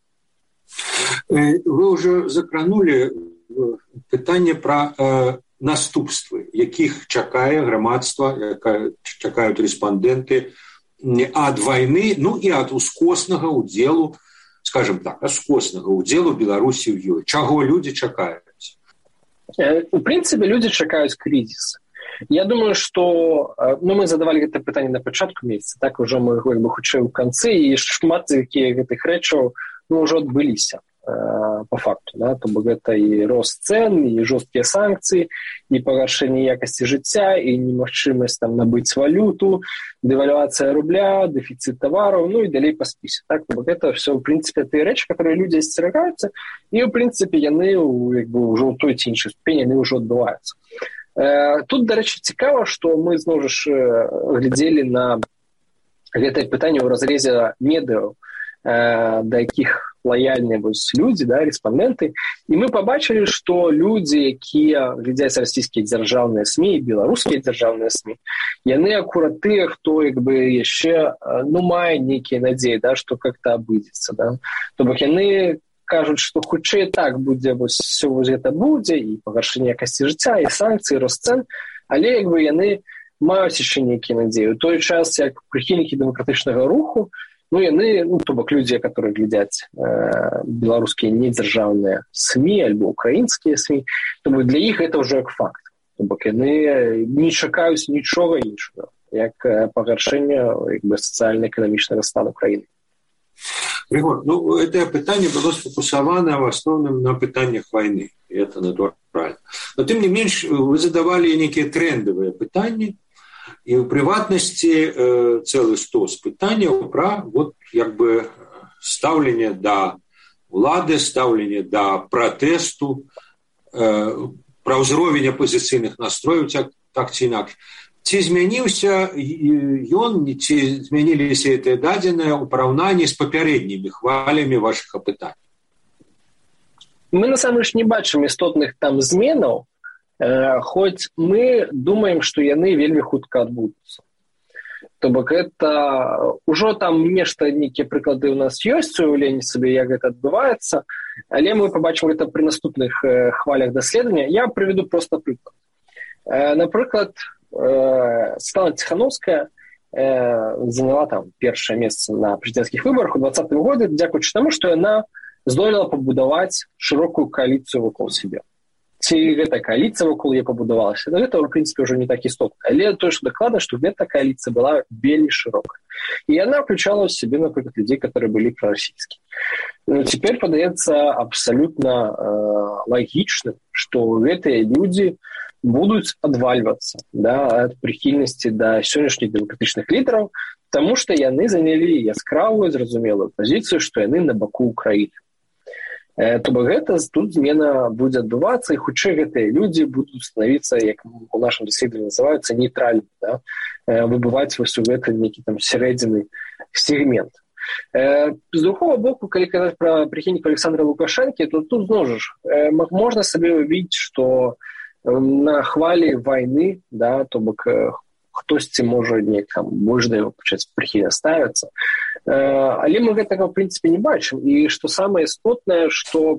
Вы уже закранули питание про наступствы, яких чакае грамадства, чакают респонденты ад войны, ну и от ускоснага удзелу, скажем так, скоснага ўдзелу Беларусі ў ёй. Чаго людзі чакаюць? У прынцыпе, людзі чакаюць крызіс. Я думаю, што ну, мы задавалі гэта пытанне на пачатку месяца, так ужо мы хутчэй у канцы, і шмат якія гэтых рэчаў ну, ўжо адбыліся по факту. Да? То бок гэта і рост цэн, і жорсткія санкцыі, і пагаршэнне якасці жыцця, і немагчымасць там набыць валюту, девальвация рубля, дефицит товаров, ну и далее по списку. Так, это все, в принципе, те речи, которые люди остерегаются, и, в принципе, яны уже у той ці іншай ступені, яны уже отбываются. Тут, до речі, цікаво, что мы, знову ж, глядели на гэтае пытанне ў разрезе медыяў, да якіх лояльныя люди, да, респонденты, и мы побачили, что люди, якія глядзяць расійскія дзяржаўныя СМИ, беларускія дзяржаўныя СМИ, яны акурат тыя, хто як бы яшчэ ну мае нейкія надзеі, да, што как-то абыдзецца, да. То бок яны кажуць, што хутчэй так будзе вось все вось гэта будзе, і пагаршэнне якасці жыцця, і санкцыі, рост цэн, але як бы яны маюць яшчэ нейкія надзеі. У той час, як прыхільнікі дэмакратычнага руху, ну, яны, ну, то бок людзі, которые глядзяць беларускія недзяржаўныя СМИ альбо украінскія СМИ, то бок для іх гэта ўжо як факт. То бок яны не чакаюць нічога іншага, як пагаршэння як бы сацыяльна-эканамічнага стану краіны. Григор, ну, это пытанне было сфокусавана в основном на пытаннях войны, и это натурально. Но тем не менш, вы задавали некие трендовые пытанні, І ў прыватнасці цэлы стос пытанняў пра стаўленне да улады, стаўленне да пратэсту, пра ўзровень апозіцыйных настрояў, так ці інакш. Ці змяніўся ён, ці змяніліся гэтыя дадзеныя ў параўнанні з папярэднімі хвалямі вашых апытань? Мы насамрэч не бачым істотных там зменаў, хоць мы думаем, што яны вельмі хутка адбудуцца. То бок гэта ўжо там нешта, нейкія прыклады ў нас ёсць, уяўленне сабе, як гэта адбываецца, але мы пабачым гэта пры наступных хвалях даследавання. Я прыведу проста прыклад. Напрыклад, Светлана Ціхановская заняла там першае месца на прэзідэнцкіх выбарах у 2020 годзе, дзякуючы таму, што яна здолела пабудаваць шырокую кааліцыю вакол сябе. Ці гэта кааліцыя вакол яе пабудавалася, гэта, ў прынцыпе, ўжо не так істотна. Але тое, што дакладна, што гэта кааліцыя была вельмі шырокая. І яна включала ў сябе, напрыклад, людзей, которые былі прарасійскія. Цяпер падаецца абсалютна лагічным, што гэтыя людзі будуць адвальвацца ад прыхільнасці да сённяшніх дэмакратычных лідараў, таму што яны занялі яскравую, зразумелую пазіцыю, што яны на баку Украіны. То бок гэта тут змена будзе адбывацца, і хутчэй гэтыя людзі будуць становіцца, як у нашым даследаванні называюцца, нейтральнымі, выбываць вось у гэты нейкі там сярэдзіны сегмент. З другого боку, калі казаць пра прыхільнікаў Александра Лукашэнкі, то тут зноў ж можна сабе ўявіць, што на хвалі вайны, то бок хтосьці можа неяк там больш да яго пачаць прыхільна ставіцца. Але мы гэтага, в прынцыпе, не бачым. І што самае істотнае, што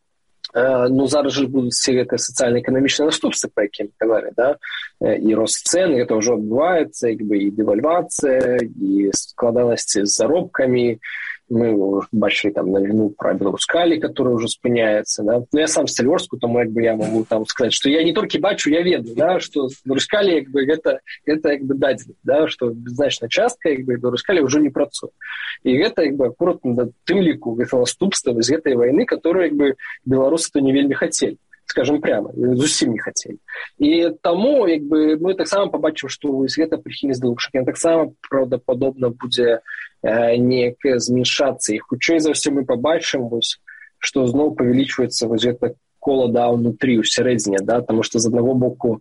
зараз жа будуць все гэтыя сацыяльна-эканамічныя наступствы, пра якія мы казалі, і рост цэн, гэта ўжо адбываецца, і дэвальвацыя, і складанасці з заробкамі. Мы бачылі там навіну пра Беларускалі, которая ўжо спыняецца. Я сам з Цяльворску, тому я могу там сказаць, што я не толькі бачу, я ведаю, што Беларускалі гэта дадзена, што значная частка Беларускалі ўжо не працуе. І гэта акурат на тым ліку гэта наступства з гэтай вайны, которую беларусы-то не вельмі хацелі. Скажем прямо, зусім не хацелі. І таму мы таксама пабачым, што гэта прыхільнасць да Лукашэнкі таксама праўдападобна будзе неяк зменшацца. І хутчэй за ўсё мы пабачым, што зноў павялічваецца гэта кола ўнутры, ў сярэдзіне, таму што з аднаго боку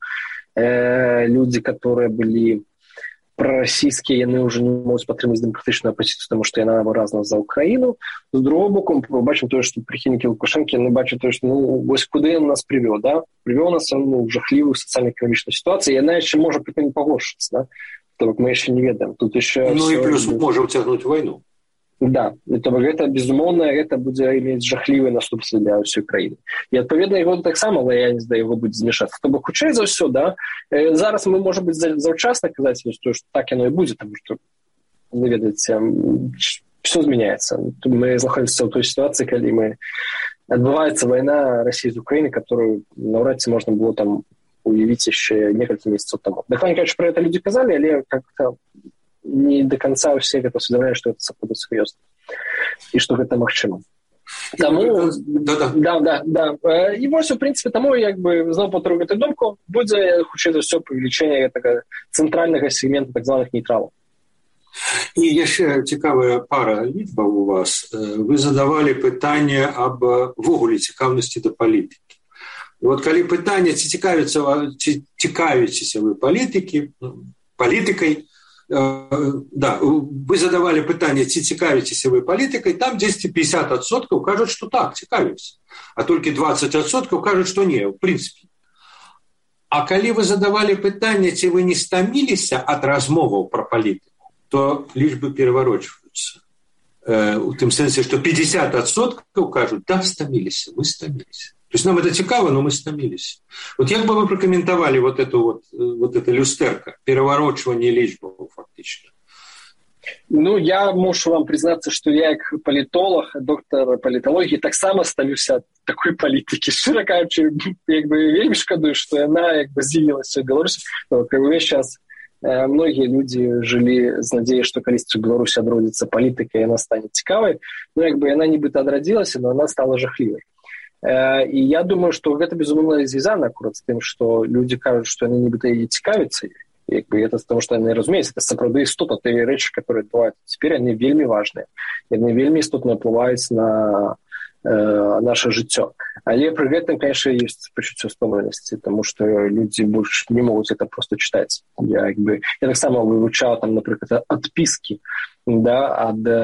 людзі, которые былі прарасійскія, яны ўжо не могуць падтрымаць дэмакратычную апазіцыю, таму што яна выразна за Украіну. З другого боку, мы бачым тое, што прыхільнікі Лукашэнкі, яны бачаць тое, што вось куды ён нас прывёў, прывёў нас у жахлівую сацыяльна-эканамічную сітуацыю, яна яшчэ можа прыкольна пагоршыцца, То бок мы яшчэ не ведаем. Тут яшчэ і плюс можа ўцягнуць вайну. Да, то бок гэта, безумоўна, гэта будзе мець жахлівыя наступствы для ўсёй краіны. І, адпаведна, яго таксама лаяльнасць да яго будзе змяшацца. То бок, хутчэй за ўсё, зараз мы, можа быць, заўчасна казаць, што так яно і будзе, таму што, вы ведаеце, ўсё змяняецца. Мы знаходзімся ў той сітуацыі, калі адбываецца вайна Расіі з Украінай, которую наўрад ці можна было там уявіць яшчэ некалькі месяцаў таму. Дакладна кажучы, пра гэта людзі казалі, але как-то не до конца все это усведомляют, что это сапраўды сур'ёзна и что гэта магчыма. Таму да. І вось у прынцыпе таму зноў паўторю гэту думку, будзе хутчэй за ўсё павелічэнне гэтага цэнтральнага сегмента так званых нейтралаў. І яшчэ цікавая пара лічбаў у вас. Вы задавалі пытанне аб ввогуле цікаўнасці да палітыкі. І вот калі пытанне, ці цікавіцеся вы палітыкай, да, вы задавали пытанне, ці цікавіцеся вы палітыкай, там 10-50% кажуць, што так, цікавіцца. А толькі 20% кажуць, што не, в прынцыпе. А калі вы задавали пытанне, ці вы не стаміліся ад размоваў пра палітыку, то лічбы пераварочваюцца. У тым сэнсе, што 50% кажуць, да, стаміліся, мы стаміліся. То есть нам это цікава, но мы стаміліся. Вот як бы вы прокомментовали вот это люстэрка, пераварочванне лічбаў фактично? Ну, я мушу вам признацца, што я як палітолог, доктор паліталогіі, таксама стаміўся ад такой палітыкі. Шчыра кажучы, вельмі шкадую, што яна з'явілася ў Беларусі. Увесь час многія людзі жылі з надзеяй, што калісьці ў Беларусі адродзіцца палітыка, яна стане цікавай. Ну, яна нібыта адрадзілася, но яна стала жахлівай. І я думаю, што гэта, безумоўна, звязана акурат з тым, што людзі кажуць, што яны нібыта яе цікавяцца, і это з таго, што яны разумеюць, это сапраўды істотна тыя рэчы, которые адбываюцца цяпер, яны вельмі важныя, яны вельмі істотна ўплываюць на наше жыццё. Але пры гэтым, конечно, ёсць пачуццё стомленасці, тому што людзі больш не могуць это просто чытаць. Я таксама вывучаў, там, напрыклад, адпіскі, да, ад